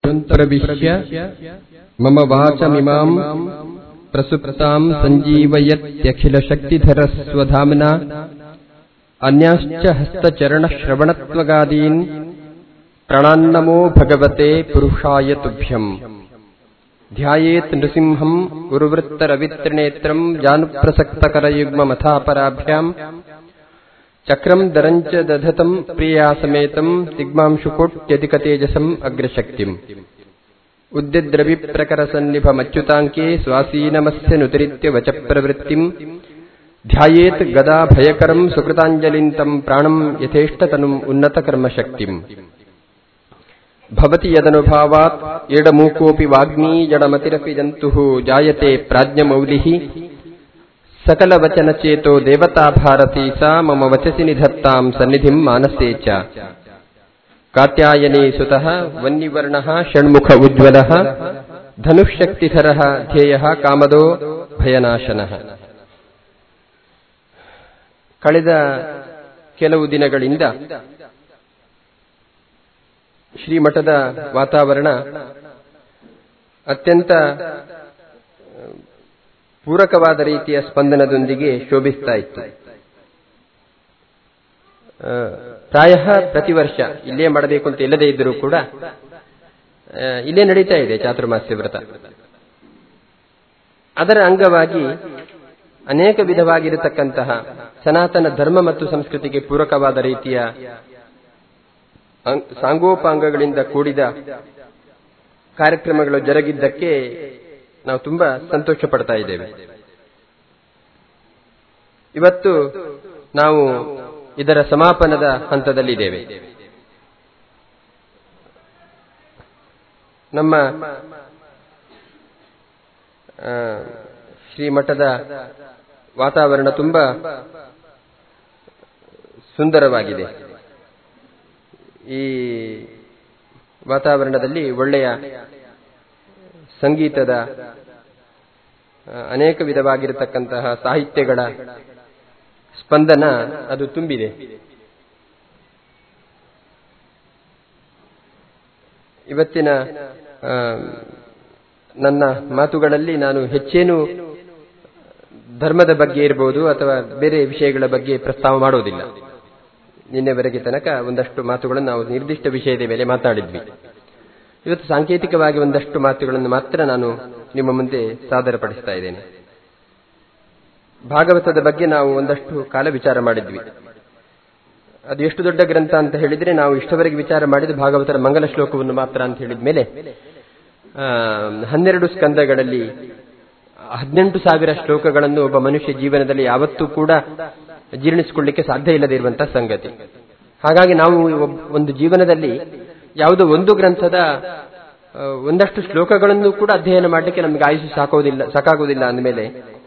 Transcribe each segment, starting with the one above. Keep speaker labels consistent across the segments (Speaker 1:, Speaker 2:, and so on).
Speaker 1: ಪ್ರವಿಶ್ಯ ಮಮ ವಾಚಮಿಮಾಂ ಪ್ರಸುಪ್ತಾಂ ಸಂಜೀವಯತ್ಯಖಿಲ ಶಕ್ತಿಧರಸ್ವಧಾಮ್ನಾ ಅನ್ಯಾಶ್ಚ ಹಸ್ತಚರಣಶ್ರವಣತ್ವಗಾದೀನ್ ಪ್ರಣಾನ್ನಮೋ ಭಗವತೆ ಪುರುಷಾಯ ತುಭ್ಯಂ. ಧ್ಯಾಯೇತ್ ನೃಸಿಂಹಂ ಉರ್ವೃತ್ತರವಿತ್ರಿನೇತ್ರಂ ಜಾನುಪ್ರಸಕ್ತಕರಯುಗ್ಮಮಥಾಪರಾಭ್ಯಾಂ ಚಕ್ರಂ ದರಂಚ ದಧತಂ ಪ್ರಿಯಾಸಮೇತಂ ಸಿಗ್ಮಾಂಶುಕೋಟ್ಯಧಿಕತೇಜಸಂ ಅಗ್ರಶಕ್ತಿಂ ಉದ್ದಿದ್ರವಿಪ್ರಕರಸನ್ನಿಭಮಚ್ಯುತಾಂಕೆ ಸ್ವಾಸೀನಮಸ್ಯ ನುತರಿತ್ಯ ವಚ ಪ್ರವೃತ್ತಿಂ ಧ್ಯಾಯೇತ್ ಗದಾಭಯಕರಂ ಸುಕೃತಾಂಜಲಿಂತಂ ಪ್ರಾಣಂ ಯಥೇಷ್ಟತನುಂ ಉನ್ನತಕರ್ಮಶಕ್ತಿಂ. ಭವತಿ ಯದನುಭಾವಾತ್ ಏಡಮೂಕೋಪಿ ವಾಗ್ಮೀ ಜಡಮತಿರಪಿ ಜಂತುಃ ಜಾಯತೆ ಪ್ರಾಜ್ಞಮೌಲಿಃ ಸಕಲವಚನಚೇತೋ ದೇವತಾ ಭಾರತೀ ಸಾ ಮಮ ವಚಸಿ ನಿಧತ್ತಾಂ ಸನ್ನಿಧಿಂ ಮಾನಸೇ ಚ. ಕಾತ್ಯಾಯನೇ ಸುತಃ ವನ್ನಿವರ್ಣಃ ಷಣ್ಮುಖ ಉಜ್ವಲಃ ಧನುಃಶಕ್ತಿಧರಃ ಧ್ಯೇಯಃ ಕಾಮದೋ ಭಯನಾಶನಃ. ಕಳೆದ ಕೆಲವು ದಿನಗಳಿಂದ ಶ್ರೀಮಠದ ವಾತಾವರಣ ಅತ್ಯಂತ ಪೂರಕವಾದ ರೀತಿಯ ಸ್ಪಂದನದೊಂದಿಗೆ ಶೋಭಿಸ್ತಾ ಇತ್ತು. ಪ್ರಾಯ ಪ್ರತಿ ವರ್ಷ ಇಲ್ಲೇ ಮಾಡಬೇಕು ಅಂತ ಇಲ್ಲದೇ ಇದ್ದರೂ ಕೂಡ ಇಲ್ಲೇ ನಡೀತಾ ಇದೆ ಚಾತುರ್ಮಾಸ್ಯ ವ್ರತ. ಅದರ ಅಂಗವಾಗಿ ಅನೇಕ ವಿಧವಾಗಿರತಕ್ಕಂತಹ ಸನಾತನ ಧರ್ಮ ಮತ್ತು ಸಂಸ್ಕೃತಿಗೆ ಪೂರಕವಾದ ರೀತಿಯ ಸಾಂಗೋಪಾಂಗಗಳಿಂದ ಕೂಡಿದ ಕಾರ್ಯಕ್ರಮಗಳು ಜರುಗಿದ್ದಕ್ಕೆ ನಾವು ತುಂಬಾ ಸಂತೋಷ ಪಡ್ತಾ ಇದ್ದೇವೆ. ಇವತ್ತು ನಾವು ಇದರ ಸಮಾಪನದ ಹಂತದಲ್ಲಿದ್ದೇವೆ. ನಮ್ಮ ಶ್ರೀಮಠದ ವಾತಾವರಣ ತುಂಬಾ ಸುಂದರವಾಗಿದೆ. ಈ ವಾತಾವರಣದಲ್ಲಿ ಒಳ್ಳೆಯ ಸಂಗೀತದ ಅನೇಕ ವಿಧವಾಗಿರತಕ್ಕಂತಹ ಸಾಹಿತ್ಯಗಳ ಸ್ಪಂದನ ಅದು ತುಂಬಿದೆ. ಇವತ್ತಿನ ನನ್ನ ಮಾತುಗಳಲ್ಲಿ ನಾನು ಹೆಚ್ಚೇನು ಧರ್ಮದ ಬಗ್ಗೆ ಇರಬಹುದು ಅಥವಾ ಬೇರೆ ವಿಷಯಗಳ ಬಗ್ಗೆ ಪ್ರಸ್ತಾವ ಮಾಡೋದಿಲ್ಲ. ನಿನ್ನೆವರೆಗೆ ತನಕ ಒಂದಷ್ಟು ಮಾತುಗಳನ್ನು ನಾವು ನಿರ್ದಿಷ್ಟ ವಿಷಯದ ಮೇಲೆ ಮಾತಾಡಿದ್ವಿ. ಇವತ್ತು ಸಾಂಕೇತಿಕವಾಗಿ ಒಂದಷ್ಟು ಮಾತುಗಳನ್ನು ಮಾತ್ರ ನಾನು ನಿಮ್ಮ ಮುಂದೆ ಸಾದರಪಡಿಸ್ತಾ ಇದ್ದೇನೆ. ಭಾಗವತದ ಬಗ್ಗೆ ನಾವು ಒಂದಷ್ಟು ಕಾಲ ವಿಚಾರ ಮಾಡಿದ್ವಿ. ಅದು ಎಷ್ಟು ದೊಡ್ಡ ಗ್ರಂಥ ಅಂತ ಹೇಳಿದ್ರೆ ನಾವು ಇಷ್ಟವರೆಗೆ ವಿಚಾರ ಮಾಡಿದ ಭಾಗವತರ ಮಂಗಲ ಶ್ಲೋಕವನ್ನು ಮಾತ್ರ ಅಂತ ಹೇಳಿದ ಮೇಲೆ 12 ಸ್ಕಂದಗಳಲ್ಲಿ 18,000 ಶ್ಲೋಕಗಳನ್ನು ಒಬ್ಬ ಮನುಷ್ಯ ಜೀವನದಲ್ಲಿ ಯಾವತ್ತೂ ಕೂಡ ಜೀರ್ಣಿಸಿಕೊಳ್ಳಿಕ್ಕೆ ಸಾಧ್ಯ ಇಲ್ಲದೇ ಇರುವಂತಹ ಸಂಗತಿ. ಹಾಗಾಗಿ ನಾವು ಒಂದು ಜೀವನದಲ್ಲಿ ಯಾವುದೋ ಒಂದು ಗ್ರಂಥದ ಒಂದಷ್ಟು ಶ್ಲೋಕಗಳನ್ನು ಕೂಡ ಅಧ್ಯಯನ ಮಾಡಲಿಕ್ಕೆ ನಮಗೆ ಆಯುಷು ಸಾಕಾಗುವುದಿಲ್ಲ ಅಂದಮೇಲೆ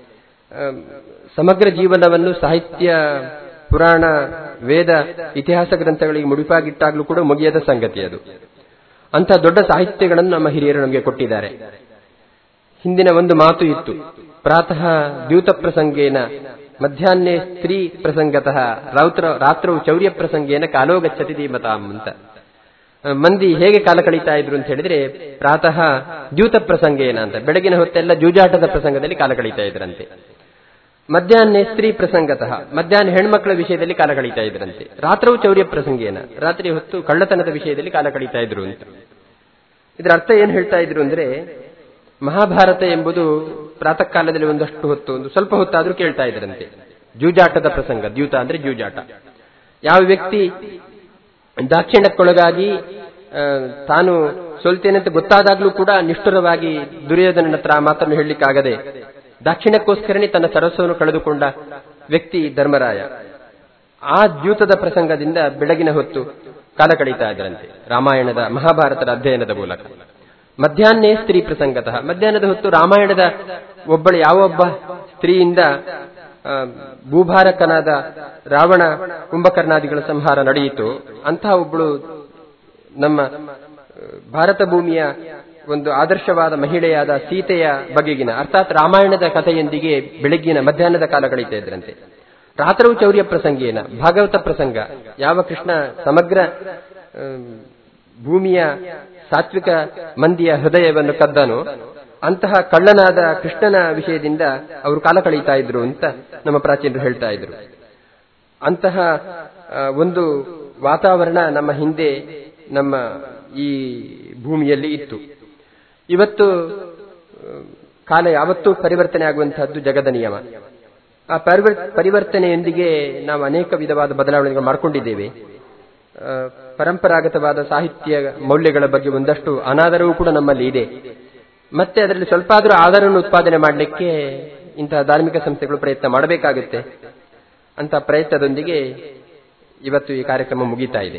Speaker 1: ಸಮಗ್ರ ಜೀವನವನ್ನು ಸಾಹಿತ್ಯ, ಪುರಾಣ, ವೇದ, ಇತಿಹಾಸ ಗ್ರಂಥಗಳಿಗೆ ಮುಡಿಪಾಗಿಟ್ಟಾಗಲೂ ಕೂಡ ಮುಗಿಯದ ಸಂಗತಿ ಅದು. ಅಂಥ ದೊಡ್ಡ ಸಾಹಿತ್ಯಗಳನ್ನು ನಮ್ಮ ಹಿರಿಯರು ನಮಗೆ ಕೊಟ್ಟಿದ್ದಾರೆ. ಹಿಂದಿನ ಒಂದು ಮಾತು ಇತ್ತು, ಪ್ರಾತಃ ದ್ಯೂತ ಪ್ರಸಂಗೇನ ಮಧ್ಯಾಹ್ನೇ ಸ್ತ್ರೀ ಪ್ರಸಂಗತಃ ರಾತ್ರೌ ಚೌರ್ಯ ಪ್ರಸಂಗೇನ ಕಾಲೋ ಗಚ್ಚತಿ ಧೀಮತಾಂ ಅಂತ. ಮಂದಿ ಹೇಗೆ ಕಾಲ ಕಳೀತಾ ಇದ್ರು ಅಂತ ಹೇಳಿದ್ರೆ ಪ್ರಾತಃ ದ್ಯೂತ ಪ್ರಸಂಗೇನ ಅಂತ, ಬೆಳಗಿನ ಹೊತ್ತೆಲ್ಲ ಜೂಜಾಟದ ಪ್ರಸಂಗದಲ್ಲಿ ಕಾಲ ಕಳೀತಾ ಇದ್ರಂತೆ. ಮಧ್ಯಾಹ್ನ ಸ್ತ್ರೀ ಪ್ರಸಂಗತಃ, ಮಧ್ಯಾಹ್ನ ಹೆಣ್ಮಕ್ಳ ವಿಷಯದಲ್ಲಿ ಕಾಲ ಕಳೀತಾ ಇದ್ರಂತೆ. ರಾತ್ರವು ಚೌರ್ಯ ಪ್ರಸಂಗೇನ, ರಾತ್ರಿ ಹೊತ್ತು ಕಳ್ಳತನದ ವಿಷಯದಲ್ಲಿ ಕಾಲ ಕಳೀತಾ ಇದ್ರು ಅಂತ. ಇದರ ಅರ್ಥ ಏನ್ ಹೇಳ್ತಾ ಇದ್ರು ಅಂದ್ರೆ, ಮಹಾಭಾರತ ಎಂಬುದು ಪ್ರಾತಃ ಕಾಲದಲ್ಲಿ ಒಂದಷ್ಟು ಹೊತ್ತು, ಒಂದು ಸ್ವಲ್ಪ ಹೊತ್ತಾದ್ರೂ ಕೇಳ್ತಾ ಇದ್ರಂತೆ. ಜೂಜಾಟದ ಪ್ರಸಂಗ, ದ್ಯೂತ ಅಂದ್ರೆ ಜೂಜಾಟ. ಯಾವ ವ್ಯಕ್ತಿ ದಾಕ್ಷಿಣ್ಯಕ್ಕೊಳಗಾಗಿ ತಾನು ಸೋಲ್ತೇನಂತ ಗೊತ್ತಾದಾಗ್ಲೂ ಕೂಡ ನಿಷ್ಠುರವಾಗಿ ದುರ್ಯೋಧನನ ಹತ್ರ ಆ ಮಾತನ್ನು ಹೇಳಲಿಕ್ಕಾಗದೆ ದಾಕ್ಷಿಣ್ಯಕ್ಕೋಸ್ಕರನೇ ತನ್ನ ಸರ್ವಸ್ವವನ್ನು ಕಳೆದುಕೊಂಡ ವ್ಯಕ್ತಿ ಧರ್ಮರಾಯ. ಆ ದ್ಯೂತದ ಪ್ರಸಂಗದಿಂದ ಬೆಳಗಿನ ಹೊತ್ತು ಕಾಲ ಕಳೀತಾ ಇದ್ರಂತೆ ರಾಮಾಯಣದ, ಮಹಾಭಾರತದ ಅಧ್ಯಯನದ ಮೂಲಕ. ಮಧ್ಯಾಹ್ನೇ ಸ್ತ್ರೀ ಪ್ರಸಂಗತಃ, ಮಧ್ಯಾಹ್ನದ ಹೊತ್ತು ರಾಮಾಯಣದ ಯಾವೊಬ್ಬ ಸ್ತ್ರೀಯಿಂದ ಭೂಭಾರಕನಾದ ರಾವಣ ಕುಂಭಕರ್ಣಾದಿಗಳ ಸಂಹಾರ ನಡೆಯಿತು, ಅಂತಹ ಒಬ್ಬಳು ನಮ್ಮ ಭಾರತ ಭೂಮಿಯ ಒಂದು ಆದರ್ಶವಾದ ಮಹಿಳೆಯಾದ ಸೀತೆಯ ಬಗೆಗಿನ, ಅರ್ಥಾತ್ ರಾಮಾಯಣದ ಕಥೆಯೊಂದಿಗೆ ಬೆಳಗ್ಗಿನ ಮಧ್ಯಾಹ್ನದ ಕಾಲ ಕಳೀತಾ ಇದ್ರಂತೆ. ರಾತ್ರವು ಚೌರ್ಯ ಪ್ರಸಂಗೇನ, ಭಾಗವತ ಪ್ರಸಂಗ, ಯಾವ ಕೃಷ್ಣ ಸಮಗ್ರ ಭೂಮಿಯ ಸಾತ್ವಿಕ ಮಂದಿಯ ಹೃದಯವನ್ನು ಕದ್ದನು, ಅಂತಹ ಕಳ್ಳನಾದ ಕೃಷ್ಣನ ವಿಷಯದಿಂದ ಅವರು ಕಾಲ ಕಳೀತಾ ಇದ್ರು ಅಂತ ನಮ್ಮ ಪ್ರಾಚೀನರು ಹೇಳ್ತಾ ಇದ್ರು. ಅಂತಹ ಒಂದು ವಾತಾವರಣ ನಮ್ಮ ಹಿಂದೆ ನಮ್ಮ ಈ ಭೂಮಿಯಲ್ಲಿ ಇತ್ತು. ಇವತ್ತು ಕಾಲ ಯಾವತ್ತೂ ಪರಿವರ್ತನೆ ಆಗುವಂತಹದ್ದು ಜಗದ ನಿಯಮ. ಆ ಪರಿವರ್ತನೆಯೊಂದಿಗೆ ನಾವು ಅನೇಕ ವಿಧವಾದ ಬದಲಾವಣೆಗಳು ಮಾಡಿಕೊಂಡಿದ್ದೇವೆ. ಪರಂಪರಾಗತವಾದ ಸಾಹಿತ್ಯ ಮೌಲ್ಯಗಳ ಬಗ್ಗೆ ಒಂದಷ್ಟು ಅನಾದರವೂ ಕೂಡ ನಮ್ಮಲ್ಲಿ ಇದೆ. ಮತ್ತೆ ಅದರಲ್ಲಿ ಸ್ವಲ್ಪ ಆದರೂ ಆಧಾರವನ್ನು ಉತ್ಪಾದನೆ ಮಾಡಲಿಕ್ಕೆ ಇಂತಹ ಧಾರ್ಮಿಕ ಸಂಸ್ಥೆಗಳು ಪ್ರಯತ್ನ ಮಾಡಬೇಕಾಗುತ್ತೆ. ಅಂತ ಪ್ರಯತ್ನದೊಂದಿಗೆ ಇವತ್ತು ಈ ಕಾರ್ಯಕ್ರಮ ಮುಗಿತಾ ಇದೆ.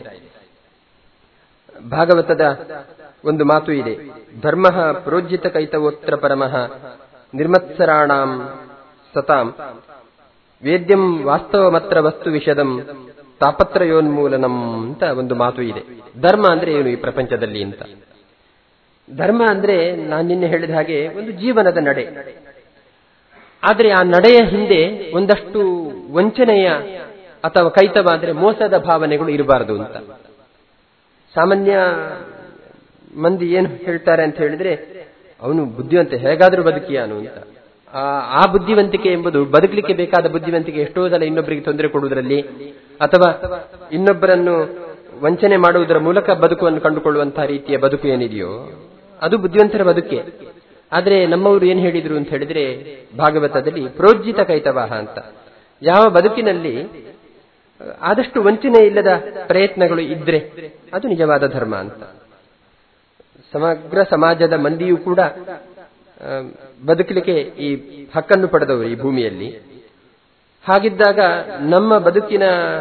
Speaker 1: ಭಾಗವತದ ಒಂದು ಮಾತು ಇದೆ, ಧರ್ಮ ಪ್ರೋಜ್ಜಿತ ಕೈತವೋತ್ರ ಪರಮಃ ನಿರ್ಮತ್ಸರಾಣಾಂ ಸತಾಂ ವೇದ್ಯಂ ವಾಸ್ತವಮತ್ರ ವಸ್ತು ವಿಷದಂ ತಾಪತ್ರಯೋನ್ಮೂಲನಂ ಅಂತ ಒಂದು ಮಾತು ಇದೆ. ಧರ್ಮ ಅಂದ್ರೆ ಏನು ಈ ಪ್ರಪಂಚದಲ್ಲಿ ಅಂತ. ಧರ್ಮ ಅಂದ್ರೆ ನಾನು ನಿನ್ನೆ ಹೇಳಿದ ಹಾಗೆ ಒಂದು ಜೀವನದ ನಡೆ. ಆದರೆ ಆ ನಡೆಯ ಹಿಂದೆ ಒಂದಷ್ಟು ವಂಚನೆಯ ಅಥವಾ ಕೈತವ ಅಂದ್ರೆ ಮೋಸದ ಭಾವನೆಗಳು ಇರಬಾರದು ಅಂತ. ಸಾಮಾನ್ಯ ಮಂದಿ ಏನು ಹೇಳ್ತಾರೆ ಅಂತ ಹೇಳಿದ್ರೆ, ಅವನು ಬುದ್ಧಿವಂತ, ಹೇಗಾದ್ರೂ ಬದುಕಿಯಾನು ಅಂತ. ಆ ಬುದ್ಧಿವಂತಿಕೆ ಎಂಬುದು ಬದುಕಲಿಕ್ಕೆ ಬೇಕಾದ ಬುದ್ಧಿವಂತಿಕೆ ಎಷ್ಟೋ ಸಲ ಇನ್ನೊಬ್ಬರಿಗೆ ತೊಂದರೆ ಕೊಡುವುದರಲ್ಲಿ ಅಥವಾ ಇನ್ನೊಬ್ಬರನ್ನು ವಂಚನೆ ಮಾಡುವುದರ ಮೂಲಕ ಬದುಕನ್ನು ಕಂಡುಕೊಳ್ಳುವಂತಹ ರೀತಿಯ ಬದುಕು ಏನಿದೆಯೋ ಅದು ಬುದ್ಧಿವಂತರ ಬದುಕೆ. ಆದ್ರೆ ನಮ್ಮವರು ಏನ್ ಹೇಳಿದ್ರು ಅಂತ ಹೇಳಿದ್ರೆ ಭಾಗವತದಲ್ಲಿ ಪ್ರೋಜ್ಜಿತ ಕೈತವಾಹ ಅಂತ. ಯಾವ ಬದುಕಿನಲ್ಲಿ ಆದಷ್ಟು ವಂಚನೆ ಇಲ್ಲದ ಪ್ರಯತ್ನಗಳು ಇದ್ರೆ ಅದು ನಿಜವಾದ ಧರ್ಮ ಅಂತ. ಸಮಗ್ರ ಸಮಾಜದ ಮಂದಿಯೂ ಕೂಡ ಬದುಕಲಿಕ್ಕೆ ಈ ಹಕ್ಕನ್ನು ಪಡೆದವರು ಈ ಭೂಮಿಯಲ್ಲಿ. ಹಾಗಿದ್ದಾಗ ನಮ್ಮ ಬದುಕಿನ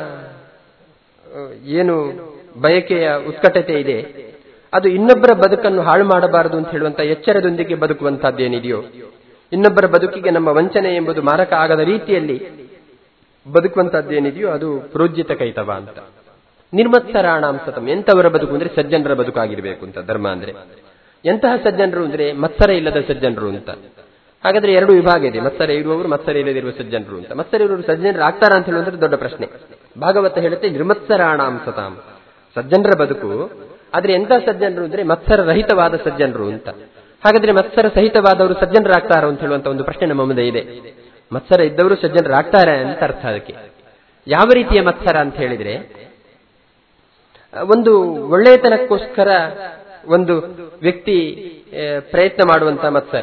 Speaker 1: ಏನು ಬಯಕೆಯ ಉತ್ಕಟತೆ ಇದೆ ಅದು ಇನ್ನೊಬ್ಬರ ಬದುಕನ್ನು ಹಾಳು ಮಾಡಬಾರದು ಅಂತ ಹೇಳುವಂತ ಎಚ್ಚರದೊಂದಿಗೆ ಬದುಕುವಂತಹದ್ದೇನಿದೆಯೋ, ಇನ್ನೊಬ್ಬರ ಬದುಕಿಗೆ ನಮ್ಮ ವಂಚನೆ ಎಂಬುದು ಮಾರಕ ಆಗದ ರೀತಿಯಲ್ಲಿ ಬದುಕುವಂತಹದ್ದೇನಿದೆಯೋ ಅದು ಪ್ರೋಜ್ಜಿತ ಕೈತವ ಅಂತ. ನಿರ್ಮತ್ಸರಾಣಾಂ ಸತಂ, ಎಂತವರ ಬದುಕು ಅಂದ್ರೆ ಸಜ್ಜನರ ಬದುಕಾಗಿರ್ಬೇಕು ಅಂತ ಧರ್ಮ ಅಂದ್ರೆ. ಎಂತಹ ಸಜ್ಜನರು ಅಂದ್ರೆ ಮತ್ಸರ ಇಲ್ಲದ ಸಜ್ಜನರು ಅಂತ. ಹಾಗಾದ್ರೆ ಎರಡು ವಿಭಾಗ ಇದೆ, ಮತ್ಸರ ಇರುವವರು, ಮತ್ಸರ ಇಲ್ಲದಿರುವ ಸಜ್ಜನರು ಅಂತ. ಮತ್ಸರ ಇರುವವರು ಸಜ್ಜನರು ಆಗ್ತಾರ ಅಂತ ಹೇಳುವಂದ್ರೆ ದೊಡ್ಡ ಪ್ರಶ್ನೆ. ಭಾಗವತ ಹೇಳುತ್ತೆ ನಿರ್ಮತ್ಸರಾಣಾಂ ಸತಾಂ, ಸಜ್ಜನರ ಬದುಕು. ಆದ್ರೆ ಎಂತ ಸಜ್ಜನರು ಅಂದ್ರೆ ಮತ್ಸರ ರಹಿತವಾದ ಸಜ್ಜನರು ಅಂತ. ಹಾಗಾದ್ರೆ ಮತ್ಸರ ಸಹಿತವಾದವರು ಸಜ್ಜನರಾಗ್ತಾರೋ ಅಂತ ಹೇಳುವಂತ ಒಂದು ಪ್ರಶ್ನೆ ನಮ್ಮ ಮುಂದೆ ಇದೆ. ಮತ್ಸರ ಇದ್ದವರು ಸಜ್ಜನರಾಗ್ತಾರೆ ಅಂತ ಅರ್ಥ. ಅದಕ್ಕೆ ಯಾವ ರೀತಿಯ ಮತ್ಸರ ಅಂತ ಹೇಳಿದ್ರೆ, ಒಂದು ಒಳ್ಳೆಯತನಕ್ಕೋಸ್ಕರ ಒಂದು ವ್ಯಕ್ತಿ ಪ್ರಯತ್ನ ಮಾಡುವಂತ ಮತ್ಸರ.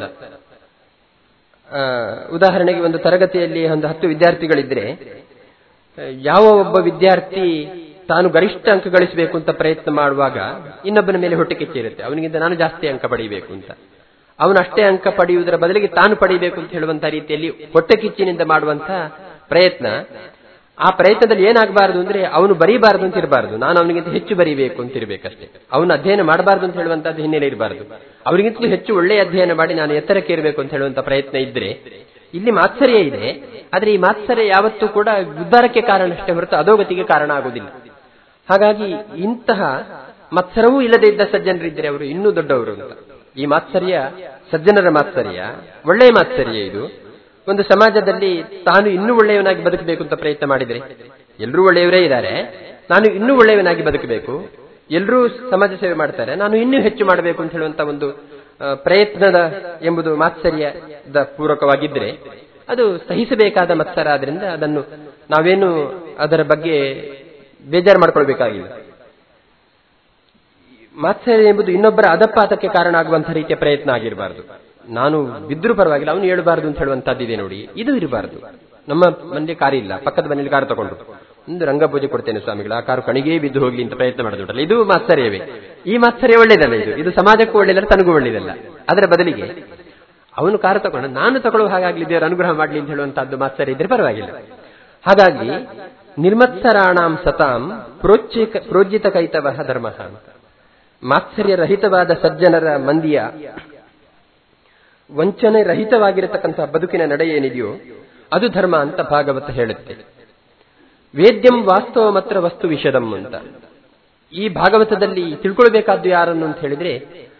Speaker 1: ಉದಾಹರಣೆಗೆ ಒಂದು ತರಗತಿಯಲ್ಲಿ ಒಂದು 10 ವಿದ್ಯಾರ್ಥಿಗಳಿದ್ರೆ ಯಾವ ಒಬ್ಬ ವಿದ್ಯಾರ್ಥಿ ತಾನು ಗರಿಷ್ಠ ಅಂಕ ಗಳಿಸಬೇಕು ಅಂತ ಪ್ರಯತ್ನ ಮಾಡುವಾಗ ಇನ್ನೊಬ್ಬನ ಮೇಲೆ ಹೊಟ್ಟೆ ಕಿಚ್ಚಿರುತ್ತೆ, ಅವನಿಗಿಂತ ನಾನು ಜಾಸ್ತಿ ಅಂಕ ಪಡೆಯಬೇಕು ಅಂತ. ಅವನು ಅಷ್ಟೇ ಅಂಕ ಪಡೆಯುವುದರ ಬದಲಿಗೆ ತಾನು ಪಡೆಯಬೇಕು ಅಂತ ಹೇಳುವಂತಹ ರೀತಿಯಲ್ಲಿ ಹೊಟ್ಟೆ ಕಿಚ್ಚಿನಿಂದ ಮಾಡುವಂತಹ ಪ್ರಯತ್ನ. ಆ ಪ್ರಯತ್ನದಲ್ಲಿ ಏನಾಗಬಾರದು ಅಂದ್ರೆ ಅವನು ಬರೀಬಾರದು ಅಂತ ಇರಬಾರದು, ನಾನು ಅವನಿಗಿಂತ ಹೆಚ್ಚು ಬರೀಬೇಕು ಅಂತ ಇರಬೇಕಷ್ಟೇ. ಅವನು ಅಧ್ಯಯನ ಮಾಡಬಾರದು ಅಂತ ಹೇಳುವಂತದ್ದು ಹಿನ್ನೆಲೆ ಇರಬಾರದು, ಅವರಿಗಿಂತಲೂ ಹೆಚ್ಚು ಒಳ್ಳೆಯ ಅಧ್ಯಯನ ಮಾಡಿ ನಾನು ಎತ್ತರಕ್ಕೆ ಇರಬೇಕು ಅಂತ ಹೇಳುವಂತ ಪ್ರಯತ್ನ ಇದ್ರೆ ಇಲ್ಲಿ ಮಾತ್ಸರ್ಯ ಇದೆ. ಆದ್ರೆ ಈ ಮಾತ್ಸರ್ಯ ಯಾವತ್ತೂ ಕೂಡ ಉದ್ಧಾರಕ್ಕೆ ಕಾರಣ ಅಷ್ಟೇ ಹೊರತು ಅಧೋಗತಿಗೆ ಕಾರಣ ಆಗುವುದಿಲ್ಲ. ಹಾಗಾಗಿ ಇಂತಹ ಮತ್ಸರವೂ ಇಲ್ಲದೆ ಇದ್ದ ಸಜ್ಜನರಿದ್ದರೆ ಅವರು ಇನ್ನೂ ದೊಡ್ಡವರು ಅಂತ. ಈ ಮಾತ್ಸರ್ಯ ಸಜ್ಜನರ ಮಾತ್ಸರ್ಯ, ಒಳ್ಳೆಯ ಮಾತ್ಸರ್ಯ. ಇದು ಒಂದು ಸಮಾಜದಲ್ಲಿ ತಾನು ಇನ್ನೂ ಒಳ್ಳೆಯವನಾಗಿ ಬದುಕಬೇಕು ಅಂತ ಪ್ರಯತ್ನ ಮಾಡಿದ್ರೆ, ಎಲ್ಲರೂ ಒಳ್ಳೆಯವರೇ ಇದ್ದಾರೆ, ನಾನು ಇನ್ನೂ ಒಳ್ಳೆಯವನಾಗಿ ಬದುಕಬೇಕು, ಎಲ್ಲರೂ ಸಮಾಜ ಸೇವೆ ಮಾಡ್ತಾರೆ, ನಾನು ಇನ್ನೂ ಹೆಚ್ಚು ಮಾಡಬೇಕು ಅಂತ ಹೇಳುವಂತ ಒಂದು ಪ್ರಯತ್ನದ ಎಂಬುದು ಮಾತ್ಸರ್ಯದ ಪೂರ್ವಕವಾಗಿದ್ರೆ ಅದು ಸಹಿಸಬೇಕಾದ ಮತ್ಸರ. ಆದ್ರಿಂದ ಅದನ್ನು ನಾವೇನು ಅದರ ಬಗ್ಗೆ ಬೇಜಾರು ಮಾಡ್ಕೊಳ್ಬೇಕಾಗಿಲ್ಲ. ಮಾತ್ಸರ್ಯ ಎಂಬುದು ಇನ್ನೊಬ್ಬರ ಅಧಪಾತಕ್ಕೆ ಕಾರಣ ಆಗುವಂತಹ ರೀತಿಯ ಪ್ರಯತ್ನ ಆಗಿರಬಾರದು. ನಾನು ಬಿದ್ದರೂ ಪರವಾಗಿಲ್ಲ, ಅವನು ಹೇಳಬಾರದು ಅಂತ ಹೇಳುವಂತಹದ್ದಿದೆ ನೋಡಿ, ಇದು ಇರಬಾರದು. ನಮ್ಮ ಮನೆಯಲ್ಲಿ ಕಾರು ಇಲ್ಲ, ಪಕ್ಕದ ಮನೆಯಲ್ಲಿ ಕಾರು ತಗೊಂಡು ಒಂದು ರಂಗಪೂಜೆ ಕೊಡ್ತೇನೆ ಸ್ವಾಮಿಗಳ, ಆ ಕಾರು ಕಣಿಗೆ ಬಿದ್ದು ಹೋಗ್ಲಿ ಅಂತ ಪ್ರಯತ್ನ ಮಾಡೋದುಂಟಲ್ಲ, ಇದು ಮಾತ್ಸರ್ಯವೇ. ಈ ಮಾತ್ಸರ್ಯ ಒಳ್ಳೇದಲ್ಲ, ಇದು ಸಮಾಜಕ್ಕೂ ಒಳ್ಳೇದಲ್ಲ, ತನಗೂ ಒಳ್ಳೇದಲ್ಲ. ಅದರ ಬದಲಿಗೆ ಅವನು ಕಾರು ತಗೊಂಡು ನಾನು ತಗೊಳ್ಳುವ ಹಾಗಾಗ್ಲಿ, ದೇವರ ಅನುಗ್ರಹ ಮಾಡ್ಲಿ ಅಂತ ಹೇಳುವಂತಹದ್ದು ಮಾತ್ಸರ್ಯ ಇದ್ರೆ ಪರವಾಗಿಲ್ಲ. ಹಾಗಾಗಿ ನಿರ್ಮತ್ಸರಾಣಾಂ ಸತಾಂ ಪ್ರೋಜ್ಜಿತ ಕೈತವಃ ಧರ್ಮ ಅಂತ. ಮಾತ್ಸರ್ಯ ರಹಿತವಾದ ಸಜ್ಜನರ ಮಂದಿಯ ವಂಚನೆ ರಹಿತವಾಗಿರತಕ್ಕಂತಹ ಬದುಕಿನ ನಡೆ ಏನಿದೆಯೋ ಅದು ಧರ್ಮ ಅಂತ ಭಾಗವತ ಹೇಳುತ್ತೆ. ವೇದ್ಯಂ ವಾಸ್ತವ ಮಾತ್ರ ವಸ್ತು ವಿಷದಂ ಅಂತ. ಈ ಭಾಗವತದಲ್ಲಿ ತಿಳ್ಕೊಳ್ಬೇಕಾದ್ದು ಯಾರನ್ನು ಅಂತ ಹೇಳಿದ್ರೆ,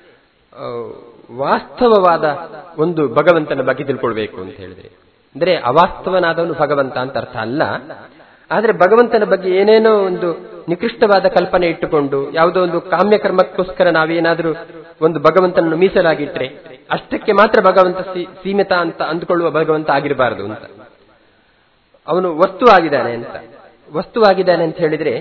Speaker 1: ವಾಸ್ತವವಾದ ಒಂದು ಭಗವಂತನ ಬಗ್ಗೆ ತಿಳ್ಕೊಳ್ಬೇಕು ಅಂತ ಹೇಳಿದ್ರೆ, ಅಂದ್ರೆ ಅವಾಸ್ತವನಾದವನು ಭಗವಂತ ಅಂತ ಅರ್ಥ ಅಲ್ಲ. ಆದರೆ ಭಗವಂತನ ಬಗ್ಗೆ ಏನೇನೋ ಒಂದು ನಿಕೃಷ್ಟವಾದ ಕಲ್ಪನೆ ಇಟ್ಟುಕೊಂಡು ಯಾವುದೋ ಒಂದು ಕಾಮ್ಯ ಕರ್ಮಕ್ಕೋಸ್ಕರ ನಾವೇನಾದರೂ ಒಂದು ಭಗವಂತನನ್ನು ಮೀಸಲಾಗಿಟ್ರೆ ಅಷ್ಟಕ್ಕೆ ಮಾತ್ರ ಭಗವಂತ ಸೀಮಿತ ಅಂತ ಅಂದುಕೊಳ್ಳುವ ಭಗವಂತ ಆಗಿರಬಾರದು ಅಂತ. ಅವನು ವಸ್ತುವಾಗಿದ್ದಾನೆ ಅಂತ. ವಸ್ತುವಾಗಿದ್ದಾನೆ ಅಂತ ಹೇಳಿದ್ರೆ,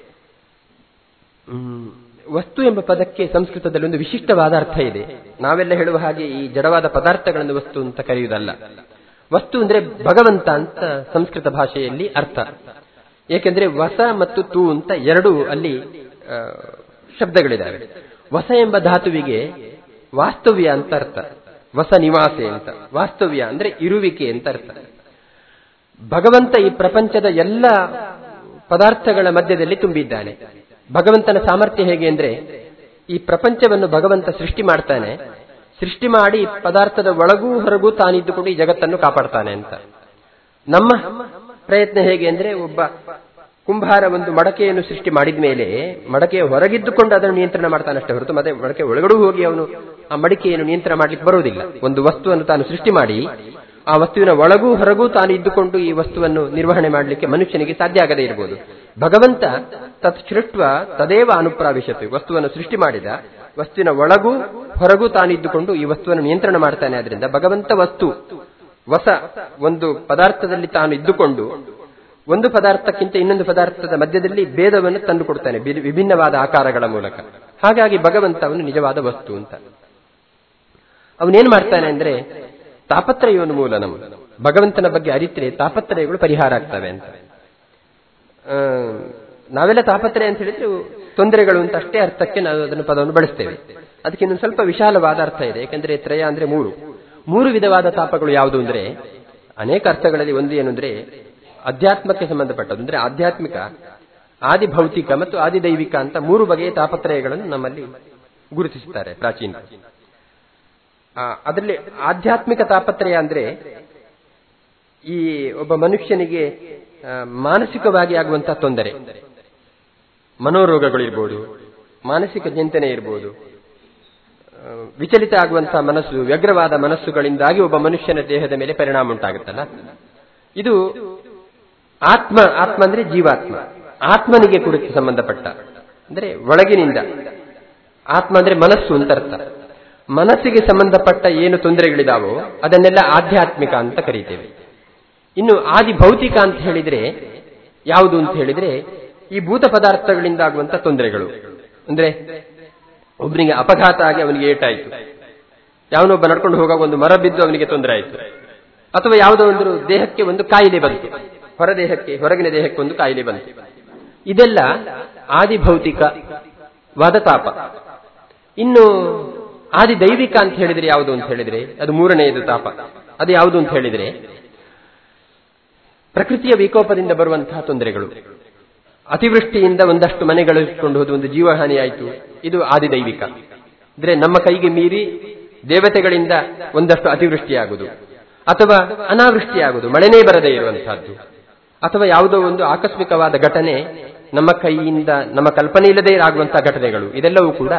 Speaker 1: ವಸ್ತು ಎಂಬ ಪದಕ್ಕೆ ಸಂಸ್ಕೃತದಲ್ಲಿ ಒಂದು ವಿಶಿಷ್ಟವಾದ ಅರ್ಥ ಇದೆ. ನಾವೆಲ್ಲ ಹೇಳುವ ಹಾಗೆ ಈ ಜಡವಾದ ಪದಾರ್ಥಗಳನ್ನು ವಸ್ತು ಅಂತ ಕರೆಯುವುದಲ್ಲ. ವಸ್ತು ಅಂದ್ರೆ ಭಗವಂತ ಅಂತ ಸಂಸ್ಕೃತ ಭಾಷೆಯಲ್ಲಿ ಅರ್ಥ. ಏಕೆಂದ್ರೆ ವಸ ಮತ್ತು ತು ಅಂತ ಎರಡೂ ಅಲ್ಲಿ ಶಬ್ದಗಳಿದ್ದಾವೆ. ವಸ ಎಂಬ ಧಾತುವಿಗೆ ವಾಸ್ತವ್ಯ ಅಂತ ಅರ್ಥ. ವಸ ನಿವಾಸೆ ಅಂತ. ವಾಸ್ತವ್ಯ ಅಂದ್ರೆ ಇರುವಿಕೆ ಅಂತ ಅರ್ಥ. ಭಗವಂತ ಈ ಪ್ರಪಂಚದ ಎಲ್ಲ ಪದಾರ್ಥಗಳ ಮಧ್ಯದಲ್ಲಿ ತುಂಬಿದ್ದಾನೆ. ಭಗವಂತನ ಸಾಮರ್ಥ್ಯ ಹೇಗೆ ಅಂದ್ರೆ, ಈ ಪ್ರಪಂಚವನ್ನು ಭಗವಂತ ಸೃಷ್ಟಿ ಮಾಡ್ತಾನೆ. ಸೃಷ್ಟಿ ಮಾಡಿ ಪದಾರ್ಥದ ಒಳಗೂ ಹೊರಗೂ ತಾನಿದ್ದುಕೊಂಡು ಈ ಜಗತ್ತನ್ನು ಕಾಪಾಡ್ತಾನೆ ಅಂತ. ನಮ್ಮ ಪ್ರಯತ್ನ ಹೇಗೆ ಅಂದ್ರೆ, ಒಬ್ಬ ಕುಂಬಾರ ಒಂದು ಮಡಕೆಯನ್ನು ಸೃಷ್ಟಿ ಮಾಡಿದ ಮೇಲೆ ಮಡಕೆಯ ಹೊರಗಿದ್ದುಕೊಂಡು ಅದನ್ನು ನಿಯಂತ್ರಣ ಮಾಡ್ತಾನೆ ಅಷ್ಟೇ ಹೊರತು ಮತ್ತೆ ಮಡಕೆ ಒಳಗಡೆ ಹೋಗಿ ಅವನು ಆ ಮಡಿಕೆಯನ್ನು ನಿಯಂತ್ರಣ ಮಾಡ್ಲಿಕ್ಕೆ ಬರುವುದಿಲ್ಲ. ಒಂದು ವಸ್ತುವನ್ನು ತಾನು ಸೃಷ್ಟಿ ಮಾಡಿ ಆ ವಸ್ತುವಿನ ಒಳಗೂ ಹೊರಗೂ ತಾನು ಇದ್ದುಕೊಂಡು ಈ ವಸ್ತುವನ್ನು ನಿರ್ವಹಣೆ ಮಾಡಲಿಕ್ಕೆ ಮನುಷ್ಯನಿಗೆ ಸಾಧ್ಯ ಆಗದೇ ಇರಬಹುದು. ಭಗವಂತ ತತ್ ಸೃಷ್ಟ್ವ ತದೇವ ಅನುಪ್ರಾವಿಶತೆ, ವಸ್ತುವನ್ನು ಸೃಷ್ಟಿ ಮಾಡಿದ ವಸ್ತುವಿನ ಒಳಗೂ ಹೊರಗೂ ತಾನಿದ್ದುಕೊಂಡು ಈ ವಸ್ತುವನ್ನು ನಿಯಂತ್ರಣ ಮಾಡ್ತಾನೆ. ಆದ್ರಿಂದ ಭಗವಂತ ವಸ್ತು, ವಸ, ಒಂದು ಪದಾರ್ಥದಲ್ಲಿ ತಾನು ಇದ್ದುಕೊಂಡು ಒಂದು ಪದಾರ್ಥಕ್ಕಿಂತ ಇನ್ನೊಂದು ಪದಾರ್ಥದ ಮಧ್ಯದಲ್ಲಿ ಭೇದವನ್ನು ತಂದುಕೊಡ್ತಾನೆ ವಿಭಿನ್ನವಾದ ಆಕಾರಗಳ ಮೂಲಕ. ಹಾಗಾಗಿ ಭಗವಂತ ಅವನು ನಿಜವಾದ ವಸ್ತು ಅಂತ. ಅವನೇನ್ ಮಾಡ್ತಾನೆ ಅಂದ್ರೆ, ತಾಪತ್ರಯೋನ್ಮೂಲನಂ, ಭಗವಂತನ ಬಗ್ಗೆ ಅರಿತ್ರೆ ತಾಪತ್ರಯಗಳು ಪರಿಹಾರ ಆಗ್ತವೆ ಅಂತ. ನಾವೆಲ್ಲ ತಾಪತ್ರಯ ಅಂತ ಹೇಳಿದ್ರೆ ತೊಂದರೆಗಳು ಅಂತ ಅಷ್ಟೇ ಅರ್ಥಕ್ಕೆ ನಾವು ಅದನ್ನು ಪದವನ್ನು ಬಳಸ್ತೇವೆ. ಅದಕ್ಕೆ ಇನ್ನೊಂದು ಸ್ವಲ್ಪ ವಿಶಾಲವಾದ ಅರ್ಥ ಇದೆ. ಯಾಕಂದ್ರೆ ತ್ರಯ ಅಂದ್ರೆ ಮೂರು ವಿಧವಾದ ತಾಪಗಳು ಯಾವುದು ಅಂದ್ರೆ, ಅನೇಕ ಅರ್ಥಗಳಲ್ಲಿ ಒಂದು ಏನು ಅಂದ್ರೆ ಅಧ್ಯಾತ್ಮಕ್ಕೆ ಸಂಬಂಧಪಟ್ಟದ್ದು. ಅಂದ್ರೆ ಆಧ್ಯಾತ್ಮಿಕ, ಆದಿಭೌತಿಕ ಮತ್ತು ಆದಿದೈವಿಕ ಅಂತ ಮೂರು ಬಗೆಯ ತಾಪತ್ರಯಗಳನ್ನು ನಮ್ಮಲ್ಲಿ ಗುರುತಿಸುತ್ತಾರೆ ಪ್ರಾಚೀನ. ಅದರಲ್ಲಿ ಆಧ್ಯಾತ್ಮಿಕ ತಾಪತ್ರಯ ಅಂದ್ರೆ ಈ ಒಬ್ಬ ಮನುಷ್ಯನಿಗೆ ಮಾನಸಿಕವಾಗಿ ಆಗುವಂತಹ ತೊಂದರೆ, ಮನೋರೋಗಗಳಿರ್ಬೋದು, ಮಾನಸಿಕ ಚಿಂತನೆ ಇರ್ಬೋದು, ವಿಚಲಿತ ಆಗುವಂತಹ ಮನಸ್ಸು, ವ್ಯಗ್ರವಾದ ಮನಸ್ಸುಗಳಿಂದಾಗಿ ಒಬ್ಬ ಮನುಷ್ಯನ ದೇಹದ ಮೇಲೆ ಪರಿಣಾಮ ಉಂಟಾಗುತ್ತಲ್ಲ, ಇದು ಆತ್ಮ ಅಂದ್ರೆ ಜೀವಾತ್ಮ, ಆತ್ಮನಿಗೆ ಕುರಿತು ಸಂಬಂಧಪಟ್ಟ, ಅಂದ್ರೆ ಒಳಗಿನಿಂದ. ಆತ್ಮ ಅಂದ್ರೆ ಮನಸ್ಸು ಅಂತ ಅರ್ಥ. ಮನಸ್ಸಿಗೆ ಸಂಬಂಧಪಟ್ಟ ಏನು ತೊಂದರೆಗಳಿದಾವೋ ಅದನ್ನೆಲ್ಲ ಆಧ್ಯಾತ್ಮಿಕ ಅಂತ ಕರೀತೇವೆ. ಇನ್ನು ಆದಿ ಭೌತಿಕ ಅಂತ ಹೇಳಿದ್ರೆ ಯಾವುದು ಅಂತ ಹೇಳಿದ್ರೆ, ಈ ಭೂತ ಪದಾರ್ಥಗಳಿಂದ ಆಗುವಂತ ತೊಂದರೆಗಳು. ಅಂದ್ರೆ ಒಬ್ಬನಿಗೆ ಅಪಘಾತ ಆಗಿ ಅವನಿಗೆ ಏಟಾಯಿತು, ಯಾವನೊಬ್ಬ ನಡ್ಕೊಂಡು ಹೋಗುವಾಗ ಒಂದು ಮರ ಬಿದ್ದು ಅವನಿಗೆ ತೊಂದರೆ ಆಯಿತು, ಅಥವಾ ಯಾವುದೋ ಒಂದು ದೇಹಕ್ಕೆ ಒಂದು ಕಾಯಿಲೆ ಬಂತು, ಹೊರಗಿನ ದೇಹಕ್ಕೆ ಒಂದು ಕಾಯಿಲೆ ಬಂತು. ಇದೆಲ್ಲ ಆದಿಭೌತಿಕವಾದ ತಾಪ. ಇನ್ನು ಆದಿ ದೈವಿಕ ಅಂತ ಹೇಳಿದ್ರೆ ಯಾವುದು ಅಂತ ಹೇಳಿದ್ರೆ ಅದು ಮೂರನೆಯದು ತಾಪ. ಅದು ಯಾವುದು ಅಂತ ಹೇಳಿದ್ರೆ ಪ್ರಕೃತಿಯ ವಿಕೋಪದಿಂದ ಬರುವಂತಹ ತೊಂದರೆಗಳು. ಅತಿವೃಷ್ಟಿಯಿಂದ ಒಂದಷ್ಟು ಮನೆಗಳು ಇಟ್ಕೊಂಡು ಹೋದ ಒಂದು ಜೀವಹಾನಿ ಆಯಿತು, ಇದು ಆದಿದೈವಿಕ. ಅಂದ್ರೆ ನಮ್ಮ ಕೈಗೆ ಮೀರಿ ದೇವತೆಗಳಿಂದ ಒಂದಷ್ಟು ಅತಿವೃಷ್ಟಿಯಾಗುವುದು, ಅಥವಾ ಅನಾವೃಷ್ಟಿಯಾಗುವುದು, ಮಳೆನೇ ಬರದೇ ಇರುವಂತಹದ್ದು, ಅಥವಾ ಯಾವುದೋ ಒಂದು ಆಕಸ್ಮಿಕವಾದ ಘಟನೆ ನಮ್ಮ ಕೈಯಿಂದ ನಮ್ಮ ಕಲ್ಪನೆ ಇಲ್ಲದೆ ಆಗುವಂತಹ ಘಟನೆಗಳು. ಇದೆಲ್ಲವೂ ಕೂಡ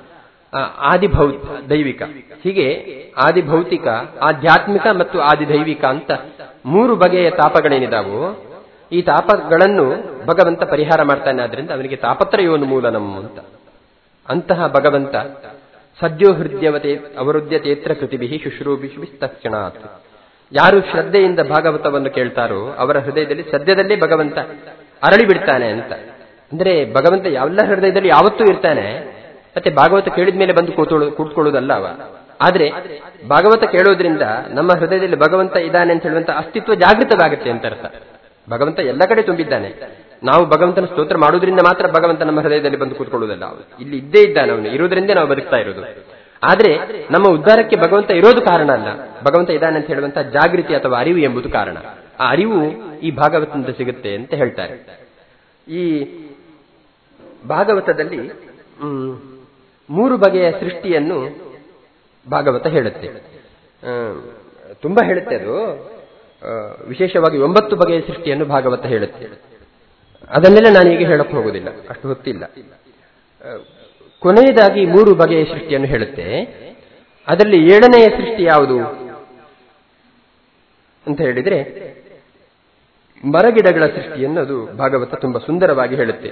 Speaker 1: ದೈವಿಕ. ಹೀಗೆ ಆದಿಭೌತಿಕ, ಆಧ್ಯಾತ್ಮಿಕ ಮತ್ತು ಆದಿದೈವಿಕ ಅಂತ ಮೂರು ಬಗೆಯ ತಾಪಗಳೇನಿದಾವೋ ಈ ತಾಪಗಳನ್ನು ಭಗವಂತ ಪರಿಹಾರ ಮಾಡ್ತಾನೆ. ಆದ್ರಿಂದ ಅವನಿಗೆ ತಾಪತ್ರಯೋನ್ಮೂಲನಂ ಅಂತ. ಅಂತಹ ಭಗವಂತ ಸದ್ಯೋ ಹೃದಯವತೆ ಅವರುದ್ಯತೇತ್ರ ಕೃತಿಭಿ ಶುಶ್ರೂಭಿಷು ತಕ್ಷಣಾತ್. ಯಾರು ಶ್ರದ್ಧೆಯಿಂದ ಭಾಗವತವನ್ನು ಕೇಳ್ತಾರೋ ಅವರ ಹೃದಯದಲ್ಲಿ ಸದ್ಯದಲ್ಲೇ ಭಗವಂತ ಅರಳಿ ಬಿಡ್ತಾನೆ ಅಂತ. ಅಂದ್ರೆ ಭಗವಂತ ಎಲ್ಲ ಹೃದಯದಲ್ಲಿ ಯಾವತ್ತೂ ಇರ್ತಾನೆ. ಮತ್ತೆ ಭಾಗವತ ಕೇಳಿದ ಮೇಲೆ ಬಂದು ಕೂತ್ಕೊಳ್ಳೋದಲ್ಲ ಅವ. ಆದ್ರೆ ಭಾಗವತ ಕೇಳೋದ್ರಿಂದ ನಮ್ಮ ಹೃದಯದಲ್ಲಿ ಭಗವಂತ ಇದ್ದಾನೆ ಅಂತ ಹೇಳುವಂತ ಅಸ್ತಿತ್ವ ಜಾಗೃತವಾಗುತ್ತೆ ಅಂತ ಅರ್ಥ. ಭಗವಂತ ಎಲ್ಲ ಕಡೆ ತುಂಬಿದ್ದಾನೆ. ನಾವು ಭಗವಂತನ ಸ್ತೋತ್ರ ಮಾಡೋದ್ರಿಂದ ಮಾತ್ರ ಭಗವಂತ ನಮ್ಮ ಹೃದಯದಲ್ಲಿ ಬಂದು ಕೂತ್ಕೊಳ್ಳುವುದಲ್ಲ. ಇಲ್ಲಿ ಇದ್ದೇ ಇದ್ದಾನೆ, ಅವನು ಇರೋದ್ರಿಂದ ನಾವು ಬದುಕ್ತಾ ಇರೋದು. ಆದ್ರೆ ನಮ್ಮ ಉದ್ಧಾರಕ್ಕೆ ಭಗವಂತ ಇರೋದು ಕಾರಣ ಅಲ್ಲ, ಭಗವಂತ ಇದ್ದಾನೆ ಅಂತ ಹೇಳುವಂತಹ ಜಾಗೃತಿ ಅಥವಾ ಅರಿವು ಎಂಬುದು ಕಾರಣ. ಆ ಅರಿವು ಈ ಭಾಗವತದಿಂದ ಸಿಗುತ್ತೆ ಅಂತ ಹೇಳ್ತಾರೆ. ಈ ಭಾಗವತದಲ್ಲಿ ಮೂರು ಬಗೆಯ ಸೃಷ್ಟಿಯನ್ನು ಭಾಗವತ ಹೇಳುತ್ತೆ. ತುಂಬಾ ಹೇಳುತ್ತೆ ಅದು. ವಿಶೇಷವಾಗಿ 9 ಬಗೆಯ ಸೃಷ್ಟಿಯನ್ನು ಭಾಗವತ ಹೇಳುತ್ತೆ. ಅದನ್ನೆಲ್ಲ ನಾನು ಈಗ ಹೇಳಕ್ ಹೋಗುದಿಲ್ಲ, ಅಷ್ಟು ಹೊತ್ತಿಲ್ಲ. ಕೊನೆಯದಾಗಿ 3 ಬಗೆಯ ಸೃಷ್ಟಿಯನ್ನು ಹೇಳುತ್ತೆ. ಅದರಲ್ಲಿ 7ನೆಯ ಸೃಷ್ಟಿ ಯಾವುದು ಅಂತ ಹೇಳಿದ್ರೆ, ಮರಗಿಡಗಳ ಸೃಷ್ಟಿಯನ್ನು ಅದು ಭಾಗವತ ತುಂಬಾ ಸುಂದರವಾಗಿ ಹೇಳುತ್ತೆ.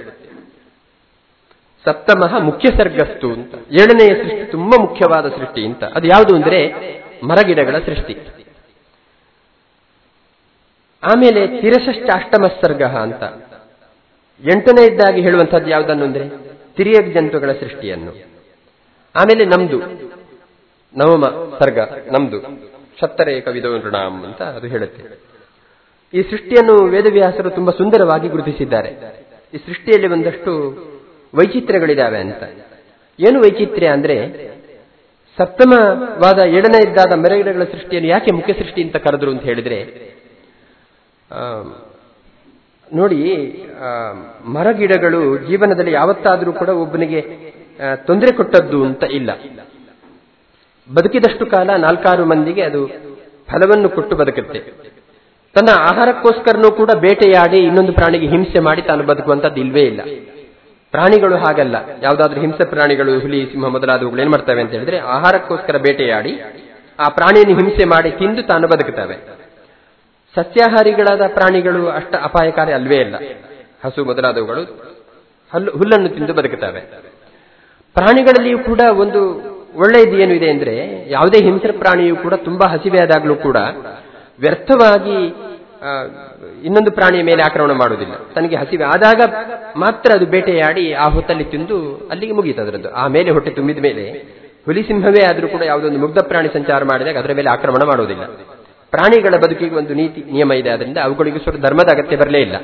Speaker 1: ಸಪ್ತಮಃ ಮುಖ್ಯ ಸರ್ಗಸ್ತು ಅಂತ, 7ನೆಯ ಸೃಷ್ಟಿ ತುಂಬಾ ಮುಖ್ಯವಾದ ಸೃಷ್ಟಿ ಅಂತ. ಅದು ಯಾವುದು ಅಂದ್ರೆ ಮರಗಿಡಗಳ ಸೃಷ್ಟಿ. ಆಮೇಲೆ ತಿರಸಷ್ಟಾಷ್ಟಮ ಸರ್ಗ ಅಂತ 8ನೇದಾಗಿ ಹೇಳುವಂತಹದ್ದು ಯಾವುದನ್ನು ಅಂದ್ರೆ ತಿರಿಯ ಜಂತುಗಳ ಸೃಷ್ಟಿಯನ್ನು. ಆಮೇಲೆ ನಮ್ದು ನವಮ ಸರ್ಗ, ನಮ್ದು ಕ್ಷತ್ತರೇಕ ವಿಧೋ ನೃಣಾಂ ಅಂತ ಅದು ಹೇಳುತ್ತೆ. ಈ ಸೃಷ್ಟಿಯನ್ನು ವೇದವ್ಯಾಸರು ತುಂಬಾ ಸುಂದರವಾಗಿ ಗುರುತಿಸಿದ್ದಾರೆ. ಈ ಸೃಷ್ಟಿಯಲ್ಲಿ ಒಂದಷ್ಟು ವೈಚಿತ್ರ್ಯಗಳಿದ್ದಾವೆ ಅಂತ. ಏನು ವೈಚಿತ್ರ್ಯ ಅಂದ್ರೆ, ಸಪ್ತಮವಾದ 7ನೇದಾದ ಮರಗಿಡಗಳ ಸೃಷ್ಟಿಯನ್ನು ಯಾಕೆ ಮುಖ್ಯ ಸೃಷ್ಟಿ ಅಂತ ಕರೆದ್ರು ಅಂತ ಹೇಳಿದ್ರೆ, ನೋಡಿ, ಮರಗಿಡಗಳು ಜೀವನದಲ್ಲಿ ಯಾವತ್ತಾದರೂ ಕೂಡ ಒಬ್ಬನಿಗೆ ತೊಂದರೆ ಕೊಟ್ಟದ್ದು ಅಂತ ಇಲ್ಲ. ಬದುಕಿದಷ್ಟು ಕಾಲ 4-6 ಮಂದಿಗೆ ಅದು ಫಲವನ್ನು ಕೊಟ್ಟು ಬದುಕುತ್ತೆ. ತನ್ನ ಆಹಾರಕ್ಕೋಸ್ಕರನೂ ಕೂಡ ಬೇಟೆಯಾಡಿ ಇನ್ನೊಂದು ಪ್ರಾಣಿಗೆ ಹಿಂಸೆ ಮಾಡಿ ತಾನು ಬದುಕುವಂತದ್ದು ಇಲ್ವೇ ಇಲ್ಲ. ಪ್ರಾಣಿಗಳು ಹಾಗಲ್ಲ. ಯಾವುದಾದ್ರೂ ಹಿಂಸೆ ಪ್ರಾಣಿಗಳು, ಹುಲಿ, ಸಿಂಹ ಮೊದಲಾದವುಗಳು ಏನ್ ಮಾಡ್ತವೆ ಅಂತ ಹೇಳಿದ್ರೆ, ಆಹಾರಕ್ಕೋಸ್ಕರ ಬೇಟೆಯಾಡಿ ಆ ಪ್ರಾಣಿಯನ್ನು ಹಿಂಸೆ ಮಾಡಿ ತಿಂದು ತಾನು ಬದುಕುತ್ತವೆ. ಸಸ್ಯಾಹಾರಿಗಳಾದ ಪ್ರಾಣಿಗಳು ಅಷ್ಟ ಅಪಾಯಕಾರಿ ಅಲ್ವೇ ಇಲ್ಲ. ಹಸು ಮೊದಲಾದವುಗಳು ಹುಲ್ಲನ್ನು ತಿಂದು ಬದುಕುತ್ತವೆ. ಪ್ರಾಣಿಗಳಲ್ಲಿಯೂ ಕೂಡ ಒಂದು ಒಳ್ಳೆಯದು ಏನು ಇದೆ ಅಂದ್ರೆ, ಯಾವುದೇ ಹಿಂಸೆ ಪ್ರಾಣಿಯೂ ಕೂಡ ತುಂಬಾ ಹಸಿವೆಯಾದಾಗಲೂ ಕೂಡ ವ್ಯರ್ಥವಾಗಿ ಇನ್ನೊಂದು ಪ್ರಾಣಿಯ ಮೇಲೆ ಆಕ್ರಮಣ ಮಾಡುವುದಿಲ್ಲ. ತನಗೆ ಹಸಿವೆ ಆದಾಗ ಮಾತ್ರ ಅದು ಬೇಟೆಯಾಡಿ ಆ ಹೊತ್ತಲ್ಲಿ ತಿಂದು ಅಲ್ಲಿಗೆ ಮುಗೀತು ಅದರದ್ದು. ಆ ಮೇಲೆ ಹೊಟ್ಟೆ ತುಂಬಿದ ಮೇಲೆ ಹುಲಿ ಸಿಂಹವೇ ಆದರೂ ಕೂಡ ಯಾವುದೊಂದು ಮುಗ್ಧ ಪ್ರಾಣಿ ಸಂಚಾರ ಮಾಡಿದಾಗ ಅದರ ಮೇಲೆ ಆಕ್ರಮಣ ಮಾಡುವುದಿಲ್ಲ. ಪ್ರಾಣಿಗಳ ಬದುಕಿಗೆ ಒಂದು ನೀತಿ ನಿಯಮ ಇದೆ. ಅದರಿಂದ ಅವುಗಳಿಗೆ ಸ್ವಲ್ಪ ಧರ್ಮದ ಅಗತ್ಯ ಬರಲೇ ಇಲ್ಲ.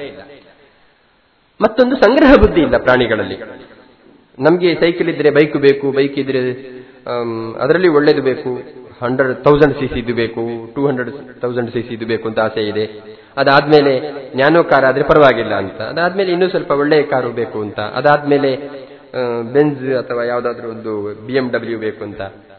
Speaker 1: ಮತ್ತೊಂದು ಸಂಗ್ರಹ ಬುದ್ಧಿ ಇಲ್ಲ ಪ್ರಾಣಿಗಳಲ್ಲಿ. ನಮಗೆ ಸೈಕಲ್ ಇದ್ರೆ ಬೈಕ್ ಬೇಕು, ಬೈಕ್ ಇದ್ರೆ ಅದರಲ್ಲಿ ಒಳ್ಳೇದು ಬೇಕು, 100,000 cc ಇದು ಬೇಕು, 200,000 cc ಇದು ಬೇಕು ಅಂತ ಆಸೆ ಇದೆ. ಅದಾದ್ಮೇಲೆ ನ್ಯಾನೋ ಕಾರ್ ಆದ್ರೆ ಪರವಾಗಿಲ್ಲ ಅಂತ, ಅದಾದ್ಮೇಲೆ ಇನ್ನೂ ಸ್ವಲ್ಪ ಒಳ್ಳೆಯ ಕಾರು ಬೇಕು ಅಂತ, ಅದಾದ್ಮೇಲೆ ಬೆಂಜ್ ಅಥವಾ ಯಾವ್ದಾದ್ರು ಒಂದು BMW ಬೇಕು ಅಂತ,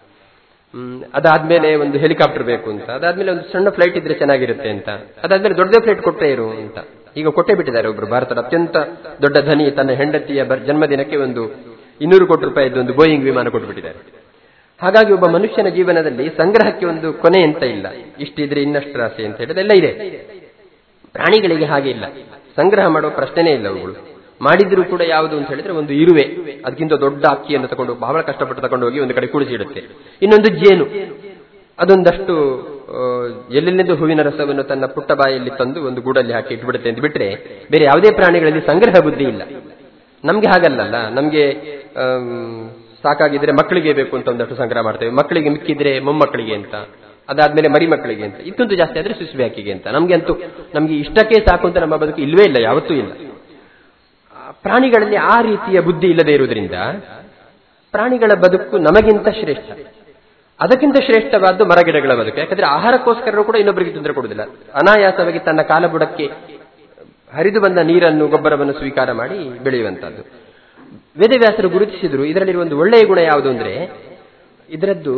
Speaker 1: ಅದಾದ್ಮೇಲೆ ಒಂದು ಹೆಲಿಕಾಪ್ಟರ್ ಬೇಕು ಅಂತ, ಅದಾದ್ಮೇಲೆ ಒಂದು ಸಣ್ಣ ಫ್ಲೈಟ್ ಇದ್ರೆ ಚೆನ್ನಾಗಿರುತ್ತೆ ಅಂತ, ಅದಾದ್ಮೇಲೆ ದೊಡ್ಡ ಫ್ಲೈಟ್ ಕೊಟ್ಟೇ ಇರು ಅಂತ. ಈಗ ಕೊಟ್ಟೇ ಬಿಟ್ಟಿದ್ದಾರೆ. ಒಬ್ರು ಭಾರತದ ಅತ್ಯಂತ ದೊಡ್ಡ ಧನಿ ತನ್ನ ಹೆಂಡತಿಯ ಜನ್ಮದಿನಕ್ಕೆ ಒಂದು 200 ಕೋಟಿ ರೂಪಾಯಿದ್ದು ಒಂದು ಬೋಯಿಂಗ್ ವಿಮಾನ ಕೊಟ್ಟುಬಿಟ್ಟಿದ್ದಾರೆ. ಹಾಗಾಗಿ ಒಬ್ಬ ಮನುಷ್ಯನ ಜೀವನದಲ್ಲಿ ಸಂಗ್ರಹಕ್ಕೆ ಒಂದು ಕೊನೆ ಅಂತ ಇಲ್ಲ. ಇಷ್ಟಿದ್ರೆ ಇನ್ನಷ್ಟು ರಾಶಿ ಅಂತ ಹೇಳಿದೆಲ್ಲ ಇದೆ. ಪ್ರಾಣಿಗಳಿಗೆ ಹಾಗೆ ಇಲ್ಲ. ಸಂಗ್ರಹ ಮಾಡುವ ಪ್ರಶ್ನೆನೇ ಇಲ್ಲ. ಅವುಗಳು ಮಾಡಿದ್ರು ಕೂಡ ಯಾವುದು ಅಂತ ಹೇಳಿದ್ರೆ ಒಂದು ಇರುವೆ, ಅದಕ್ಕಿಂತ ದೊಡ್ಡ ಅಕ್ಕಿಯನ್ನು ತಗೊಂಡು ಬಹಳ ಕಷ್ಟಪಟ್ಟು ತಗೊಂಡು ಹೋಗಿ ಒಂದು ಕಡೆ ಕೂಡಿಸಿಡುತ್ತೆ. ಇನ್ನೊಂದು ಜೇನು, ಅದೊಂದಷ್ಟು ಎಲ್ಲೆಲ್ಲಿಂದ ಹೂವಿನ ರಸವನ್ನು ತನ್ನ ಪುಟ್ಟ ಬಾಯಲ್ಲಿ ತಂದು ಒಂದು ಗೂಡಲ್ಲಿ ಹಾಕಿ ಇಟ್ಬಿಡುತ್ತೆ ಅಂತ ಬಿಟ್ರೆ ಬೇರೆ ಯಾವುದೇ ಪ್ರಾಣಿಗಳಲ್ಲಿ ಸಂಗ್ರಹ ಬುದ್ಧಿ ಇಲ್ಲ. ನಮ್ಗೆ ಹಾಗಲ್ಲಲ್ಲ. ನಮ್ಗೆ ಸಾಕಾಗಿದ್ರೆ ಮಕ್ಕಳಿಗೆ ಬೇಕು ಅಂತ ಒಂದಷ್ಟು ಸಂಗ್ರಹ ಮಾಡ್ತೇವೆ, ಮಕ್ಕಳಿಗೆ ಮಿಕ್ಕಿದ್ರೆ ಮೊಮ್ಮಕ್ಕಳಿಗೆ ಅಂತ, ಅದಾದ್ಮೇಲೆ ಮರಿ ಮಕ್ಕಳಿಗೆ ಅಂತ, ಇದಕ್ಕೊಂದು ಜಾಸ್ತಿ ಆದ್ರೆ ಸುಸುಬ್ಯಾಕಿಗೆ ಅಂತ. ನಮ್ಗೆ ಇಷ್ಟಕ್ಕೆ ಸಾಕು ಅಂತ ನಮ್ಮ ಬದುಕು ಇಲ್ವೇ ಇಲ್ಲ, ಯಾವತ್ತೂ ಇಲ್ಲ. ಪ್ರಾಣಿಗಳಲ್ಲಿ ಆ ರೀತಿಯ ಬುದ್ಧಿ ಇಲ್ಲದೆ ಇರುವುದರಿಂದ ಪ್ರಾಣಿಗಳ ಬದುಕು ನಮಗಿಂತ ಶ್ರೇಷ್ಠ. ಅದಕ್ಕಿಂತ ಶ್ರೇಷ್ಠವಾದ್ದು ಮರಗಿಡಗಳ ಬದುಕು. ಯಾಕಂದ್ರೆ ಆಹಾರಕ್ಕೋಸ್ಕರ ಕೂಡ ಇನ್ನೊಬ್ಬರಿಗೆ ತೊಂದರೆ ಕೊಡುವುದಿಲ್ಲ. ಅನಾಯಾಸವಾಗಿ ತನ್ನ ಕಾಲಬುಡಕ್ಕೆ ಹರಿದು ಬಂದ ನೀರನ್ನು, ಗೊಬ್ಬರವನ್ನು ಸ್ವೀಕಾರ ಮಾಡಿ ಬೆಳೆಯುವಂತಹದ್ದು. ವೇದವ್ಯಾಸರು ಗುರುತಿಸಿದ್ರು. ಇದರಲ್ಲಿ ಒಂದು ಒಳ್ಳೆಯ ಗುಣ ಯಾವುದು ಅಂದ್ರೆ, ಇದರದ್ದು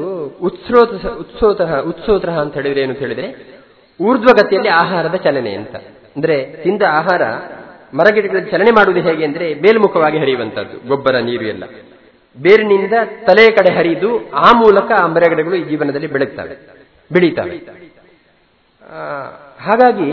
Speaker 1: ಉತ್ಸೋತ ಅಂತ ಹೇಳಿದ್ರೆ ಏನು ಅಂತ ಹೇಳಿದ್ರೆ ಊರ್ಧ್ವಗತಿಯಲ್ಲಿ ಆಹಾರದ ಚಲನೆ ಅಂತ. ಅಂದ್ರೆ ತಿಂದ ಆಹಾರ ಮರಗಿಡಗಳಲ್ಲಿ ಚಲನೆ ಮಾಡುವುದು ಹೇಗೆ ಅಂದ್ರೆ ಮೇಲ್ಮುಖವಾಗಿ ಹರಿಯುವಂತಹದ್ದು. ಗೊಬ್ಬರ, ನೀರು ಎಲ್ಲ ಬೇರಿನಿಂದ ತಲೆಯ ಕಡೆ ಹರಿದು ಆ ಮೂಲಕ ಆ ಮರಗಿಡಗಳು ಈ ಜೀವನದಲ್ಲಿ ಬೆಳೀತವೆ. ಹಾಗಾಗಿ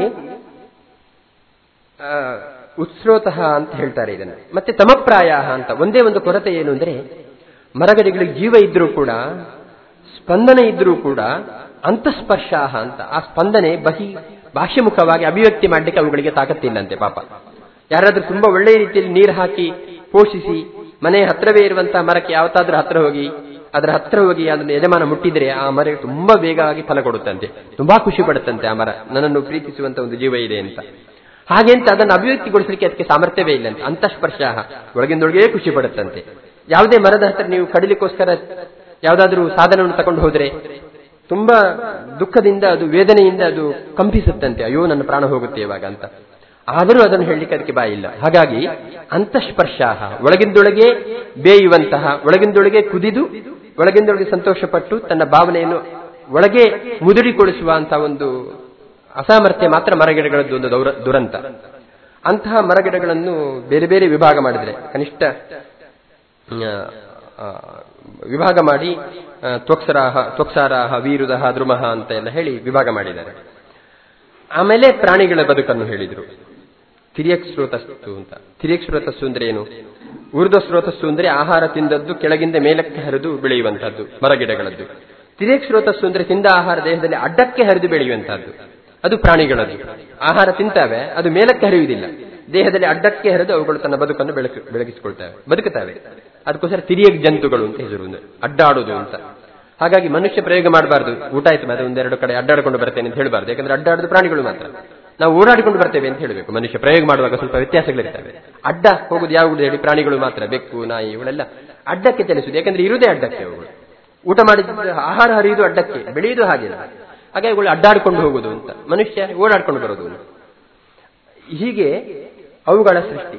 Speaker 1: ಉತ್ಸ್ರೋತಃ ಅಂತ ಹೇಳ್ತಾರೆ ಇದನ್ನು. ಮತ್ತೆ ತಮಪ್ರಾಯ ಅಂತ ಒಂದೇ ಒಂದು ಕೊರತೆ ಏನು ಅಂದ್ರೆ, ಮರಗಿಡಗಳಿಗೆ ಜೀವ ಇದ್ರೂ ಕೂಡ, ಸ್ಪಂದನೆ ಇದ್ರೂ ಕೂಡ ಅಂತಸ್ಪರ್ಶಾಹ ಅಂತ, ಆ ಸ್ಪಂದನೆ ಬಾಹ್ಯಮುಖವಾಗಿ ಅಭಿವ್ಯಕ್ತಿ ಮಾಡಲಿಕ್ಕೆ ಅವುಗಳಿಗೆ ತಾಕತ್ತಿಲ್ಲಂತೆ. ಪಾಪ ಯಾರಾದ್ರೂ ತುಂಬಾ ಒಳ್ಳೆಯ ರೀತಿಯಲ್ಲಿ ನೀರು ಹಾಕಿ ಪೋಷಿಸಿ ಮನೆ ಹತ್ರವೇ ಇರುವಂತಹ ಮರಕ್ಕೆ ಯಾವತ್ತಾದ್ರೂ ಅದರ ಹತ್ರ ಹೋಗಿ ಅದನ್ನು ಯಜಮಾನ ಮುಟ್ಟಿದ್ರೆ ಆ ಮರ ತುಂಬಾ ವೇಗವಾಗಿ ಫಲ ಕೊಡುತ್ತಂತೆ, ತುಂಬಾ ಖುಷಿ ಪಡುತ್ತಂತೆ. ಆ ಮರ ನನ್ನನ್ನು ಪ್ರೀತಿಸುವಂತ ಒಂದು ಜೀವ ಇದೆ ಅಂತ. ಹಾಗೆ ಅಂತ ಅದನ್ನು ಅಭಿವ್ಯಕ್ತಿಗೊಳಿಸಲಿಕ್ಕೆ ಅದಕ್ಕೆ ಸಾಮರ್ಥ್ಯವೇ ಇಲ್ಲ ಅಂತ. ಅಂತಸ್ಪರ್ಶ, ಒಳಗಿಂದೊಳಗೇ ಖುಷಿ ಪಡುತ್ತಂತೆ. ಯಾವುದೇ ಮರದ ಹತ್ರ ನೀವು ಕಡಿಲಿಕ್ಕೋಸ್ಕರ ಯಾವುದಾದ್ರೂ ಸಾಧನವನ್ನು ತಗೊಂಡು ಹೋದ್ರೆ ತುಂಬಾ ದುಃಖದಿಂದ, ಅದು ವೇದನೆಯಿಂದ ಅದು ಕಂಪಿಸುತ್ತಂತೆ. ಅಯ್ಯೋ ನನ್ನ ಪ್ರಾಣ ಹೋಗುತ್ತೆ ಇವಾಗ ಅಂತ. ಆದರೂ ಅದನ್ನು ಹೇಳಲಿಕ್ಕೆ ಅದಕ್ಕೆ ಬಾಯಿಲ್ಲ. ಹಾಗಾಗಿ ಅಂತಸ್ಪರ್ಶ, ಒಳಗಿಂದೊಳಗೆ ಬೇಯುವಂತಹ, ಒಳಗಿಂದೊಳಗೆ ಕುದಿದು ಒಳಗಿಂದೊಳಗೆ ಸಂತೋಷಪಟ್ಟು ತನ್ನ ಭಾವನೆಯನ್ನು ಒಳಗೆ ಮುದುಡಿಗೊಳಿಸುವಂತಹ ಒಂದು ಅಸಾಮರ್ಥ್ಯ ಮಾತ್ರ ಮರಗಿಡಗಳದ್ದು ಒಂದು ದುರಂತ. ಅಂತಹ ಮರಗಿಡಗಳನ್ನು ಬೇರೆ ಬೇರೆ ವಿಭಾಗ ಮಾಡಿದರೆ, ಕನಿಷ್ಠ ವಿಭಾಗ ಮಾಡಿ ತ್ವಕ್ಸಾರಾಹ, ವೀರುದಹ, ದ್ರುಮಃ ಅಂತ ಎಲ್ಲ ಹೇಳಿ ವಿಭಾಗ ಮಾಡಿದ್ದಾರೆ. ಆಮೇಲೆ ಪ್ರಾಣಿಗಳ ಬದುಕನ್ನು ಹೇಳಿದರು. ತಿರ್ಯಕ್ ಸ್ರೋತಸ್ಸು ಅಂತ. ತಿರ್ಯಕ್ ಸ್ರೋತಸ್ಸು ಅಂದ್ರೆ ಏನು? ಊರ್ಧ್ವ ಸ್ರೋತಸ್ಸು ಅಂದ್ರೆ ಆಹಾರ ತಿಂದದ್ದು ಕೆಳಗಿಂದ ಮೇಲಕ್ಕೆ ಹರಿದು ಬೆಳೆಯುವಂತಹದ್ದು, ಮರಗಿಡಗಳದ್ದು. ತಿರ್ಯಕ್ ಸ್ರೋತಸ್ಸು ಅಂದ್ರೆ ತಿಂದ ಆಹಾರ ದೇಹದಲ್ಲಿ ಅಡ್ಡಕ್ಕೆ ಹರಿದು ಬೆಳೆಯುವಂತಹದ್ದು, ಅದು ಪ್ರಾಣಿಗಳದ್ದು. ಆಹಾರ ತಿಂತಾವೆ, ಅದು ಮೇಲಕ್ಕೆ ಹರಿಯುವುದಿಲ್ಲ, ದೇಹದಲ್ಲಿ ಅಡ್ಡಕ್ಕೆ ಹರಿದು ಅವುಗಳು ತನ್ನ ಬದುಕನ್ನು ಬದುಕುತ್ತವೆ. ಅದಕ್ಕೋಸ್ಕರ ತಿರ್ಯಕ್ ಜಂತುಗಳು ಅಂತ ಹೆಸರು, ಅಡ್ಡಾಡುದು ಅಂತ. ಹಾಗಾಗಿ ಮನುಷ್ಯ ಪ್ರಯೋಗ ಮಾಡಬಾರ್ದು. ಊಟ ಆಯ್ತು ಮತ್ತೆ ಒಂದೆರಡು ಕಡೆ ಅಡ್ಡಾಡಿಕೊಂಡು ಬರ್ತೇನೆ ಅಂತ ಹೇಳಬಾರ್ದು. ಯಾಕಂದ್ರೆ ಅಡ್ಡಾಡುದು ಪ್ರಾಣಿಗಳು ಮಾತ್ರ, ನಾವು ಓಡಾಡಿಕೊಂಡು ಬರ್ತೇವೆ ಅಂತ ಹೇಳಬೇಕು. ಮನುಷ್ಯ ಪ್ರಯೋಗ ಮಾಡುವಾಗ ಸ್ವಲ್ಪ ವ್ಯತ್ಯಾಸಗಳಿರ್ತವೆ. ಅಡ್ಡ ಹೋಗುದು ಯಾವುದು ಹೇಳಿ? ಪ್ರಾಣಿಗಳು ಮಾತ್ರ. ಬೆಕ್ಕು, ನಾಯಿ ಇವುಗಳೆಲ್ಲ ಅಡ್ಡಕ್ಕೆ ಚಲಿಸುದು, ಯಾಕಂದ್ರೆ ಇರುವುದೇ ಅಡ್ಡಕ್ಕೆ. ಅವುಗಳು ಊಟ ಮಾಡಿದ ಆಹಾರ ಹರಿಯುವುದು ಅಡ್ಡಕ್ಕೆ, ಬೆಳೆಯುವುದು ಹಾಗಿಲ್ಲ. ಹಾಗೆ ಅವುಗಳು ಅಡ್ಡಾಡಿಕೊಂಡು ಹೋಗುದು ಅಂತ, ಮನುಷ್ಯ ಓಡಾಡ್ಕೊಂಡು ಬರೋದು. ಹೀಗೆ ಅವುಗಳ ಸೃಷ್ಟಿ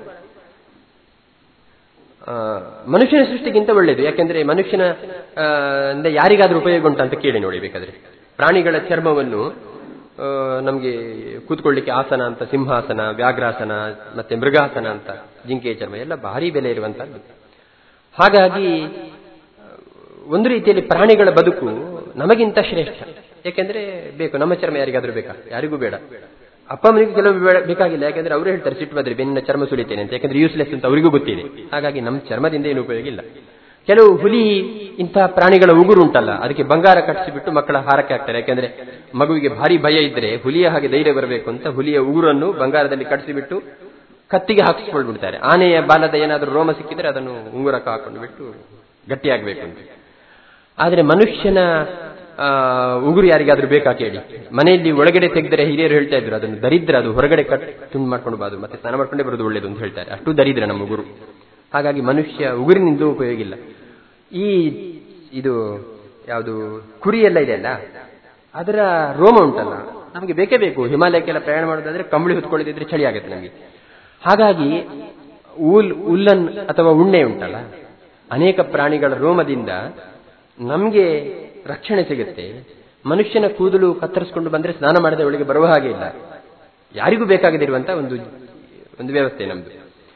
Speaker 1: ಮನುಷ್ಯನ ಸೃಷ್ಟಿಗಿಂತ ಒಳ್ಳೆಯದು. ಯಾಕೆಂದ್ರೆ ಮನುಷ್ಯನ ಯಾರಿಗಾದ್ರೂ ಉಪಯೋಗ ಉಂಟು ಅಂತ ಕೇಳಿ ನೋಡಿ ಬೇಕಾದ್ರೆ. ಪ್ರಾಣಿಗಳ ಚರ್ಮವನ್ನು ನಮಗೆ ಕೂತ್ಕೊಳ್ಳಿಕ್ಕೆ ಆಸನ ಅಂತ, ಸಿಂಹಾಸನ, ವ್ಯಾಘ್ರಾಸನ, ಮತ್ತೆ ಮೃಗಾಸನ ಅಂತ, ಜಿಂಕೆಯ ಚರ್ಮ ಎಲ್ಲ ಭಾರಿ ಬೆಲೆ ಇರುವಂತಹದ್ದು. ಹಾಗಾಗಿ ಒಂದು ರೀತಿಯಲ್ಲಿ ಪ್ರಾಣಿಗಳ ಬದುಕು ನಮಗಿಂತ ಶ್ರೇಷ್ಠ. ಯಾಕೆಂದ್ರೆ ಬೇಕು, ನಮ್ಮ ಚರ್ಮ ಯಾರಿಗಾದ್ರೂ ಬೇಕಾ? ಯಾರಿಗೂ ಬೇಡ. ಅಪ್ಪ ಅಮ್ಮನಿಗೂ ಕೆಲವು ಬೇಕಾಗಿಲ್ಲ, ಯಾಕಂದ್ರೆ ಅವರು ಹೇಳ್ತಾರೆ ಸಿಟ್ಟು ಬಂದ್ರೆ ಬೆನ್ನ ಚರ್ಮ ಸುಲಿತೇನೆ ಅಂತ, ಯಾಕಂದ್ರೆ ಯೂಸ್ಲೆಸ್ ಅಂತ ಅವರಿಗೂ ಗೊತ್ತಿದೆ. ಹಾಗಾಗಿ ನಮ್ಮ ಚರ್ಮದಿಂದ ಏನು ಉಪಯೋಗ ಇಲ್ಲ. ಕೆಲವು ಹುಲಿ ಇಂತಹ ಪ್ರಾಣಿಗಳ ಉಗುರು ಉಂಟಲ್ಲ, ಅದಕ್ಕೆ ಬಂಗಾರ ಕಟ್ಟಿಸಿಬಿಟ್ಟು ಮಕ್ಕಳ ಹಾರಕ್ಕೆ ಹಾಕ್ತಾರೆ. ಯಾಕಂದ್ರೆ ಮಗುವಿಗೆ ಭಾರಿ ಭಯ ಇದ್ರೆ ಹುಲಿಯ ಹಾಗೆ ಧೈರ್ಯ ಬರಬೇಕು ಅಂತ ಹುಲಿಯ ಉಗುರನ್ನು ಬಂಗಾರದಲ್ಲಿ ಕಟ್ಟಿಸಿಬಿಟ್ಟು ಕತ್ತಿಗೆ ಹಾಕಿಸ್ಕೊಂಡು ಬಿಡ್ತಾರೆ. ಆನೆಯ ಬಾಲದ ಏನಾದರೂ ರೋಮ ಸಿಕ್ಕಿದ್ರೆ ಅದನ್ನು ಉಂಗುರಕ್ಕೆ ಹಾಕೊಂಡು ಬಿಟ್ಟು ಗಟ್ಟಿಯಾಗಬೇಕು ಅಂತ. ಆದ್ರೆ ಮನುಷ್ಯನ ಉಗುರು ಯಾರಿಗಾದ್ರೂ ಬೇಕಾ ಕೇಳಿ? ಮನೆಯಲ್ಲಿ ಒಳಗಡೆ ತೆಗೆದರೆ ಹಿರಿಯರು ಹೇಳ್ತಾ ಇದ್ರು ಅದನ್ನು ದರಿದ್ರ, ಅದು ಹೊರಗಡೆ ತುಂಡು ಮಾಡ್ಕೊಂಡು ಬಾದು, ಮತ್ತೆ ಸ್ನಾನ ಮಾಡ್ಕೊಂಡೇ ಬರೋದು ಒಳ್ಳೇದು ಅಂತ ಹೇಳ್ತಾರೆ. ಅಷ್ಟು ದರಿದ್ರ ನಮ್ಮ ಉಗುರು. ಹಾಗಾಗಿ ಮನುಷ್ಯ ಉಗುರಿನಿಂದ ಉಪಯೋಗ ಇಲ್ಲ. ಇದು ಯಾವುದು ಕುರಿ ಎಲ್ಲ ಇದೆಯಲ್ಲ, ಅದರ ರೋಮ ಉಂಟಲ್ಲ ನಮಗೆ ಬೇಕೇ ಬೇಕು. ಹಿಮಾಲಯಕ್ಕೆಲ್ಲ ಪ್ರಯಾಣ ಮಾಡೋದಾದ್ರೆ ಕಂಬಳಿ ಹೊತ್ಕೊಳ್ಳಿದ್ರೆ ಚಳಿ ಆಗುತ್ತೆ ನಮಗೆ. ಹಾಗಾಗಿ ಉಲ್ಲನ್ ಅಥವಾ ಉಣ್ಣೆ ಉಂಟಲ್ಲ, ಅನೇಕ ಪ್ರಾಣಿಗಳ ರೋಮದಿಂದ ನಮಗೆ ರಕ್ಷಣೆ ಸಿಗುತ್ತೆ. ಮನುಷ್ಯನ ಕೂದಲು ಕತ್ತರಿಸಿಕೊಂಡು ಬಂದ್ರೆ ಸ್ನಾನ ಮಾಡದೆ ಒಳಗೆ ಬರುವ ಹಾಗೆ ಇಲ್ಲ. ಯಾರಿಗೂ ಬೇಕಾಗದಿರುವಂತ ಒಂದು ವ್ಯವಸ್ಥೆ ನಮ್ದು.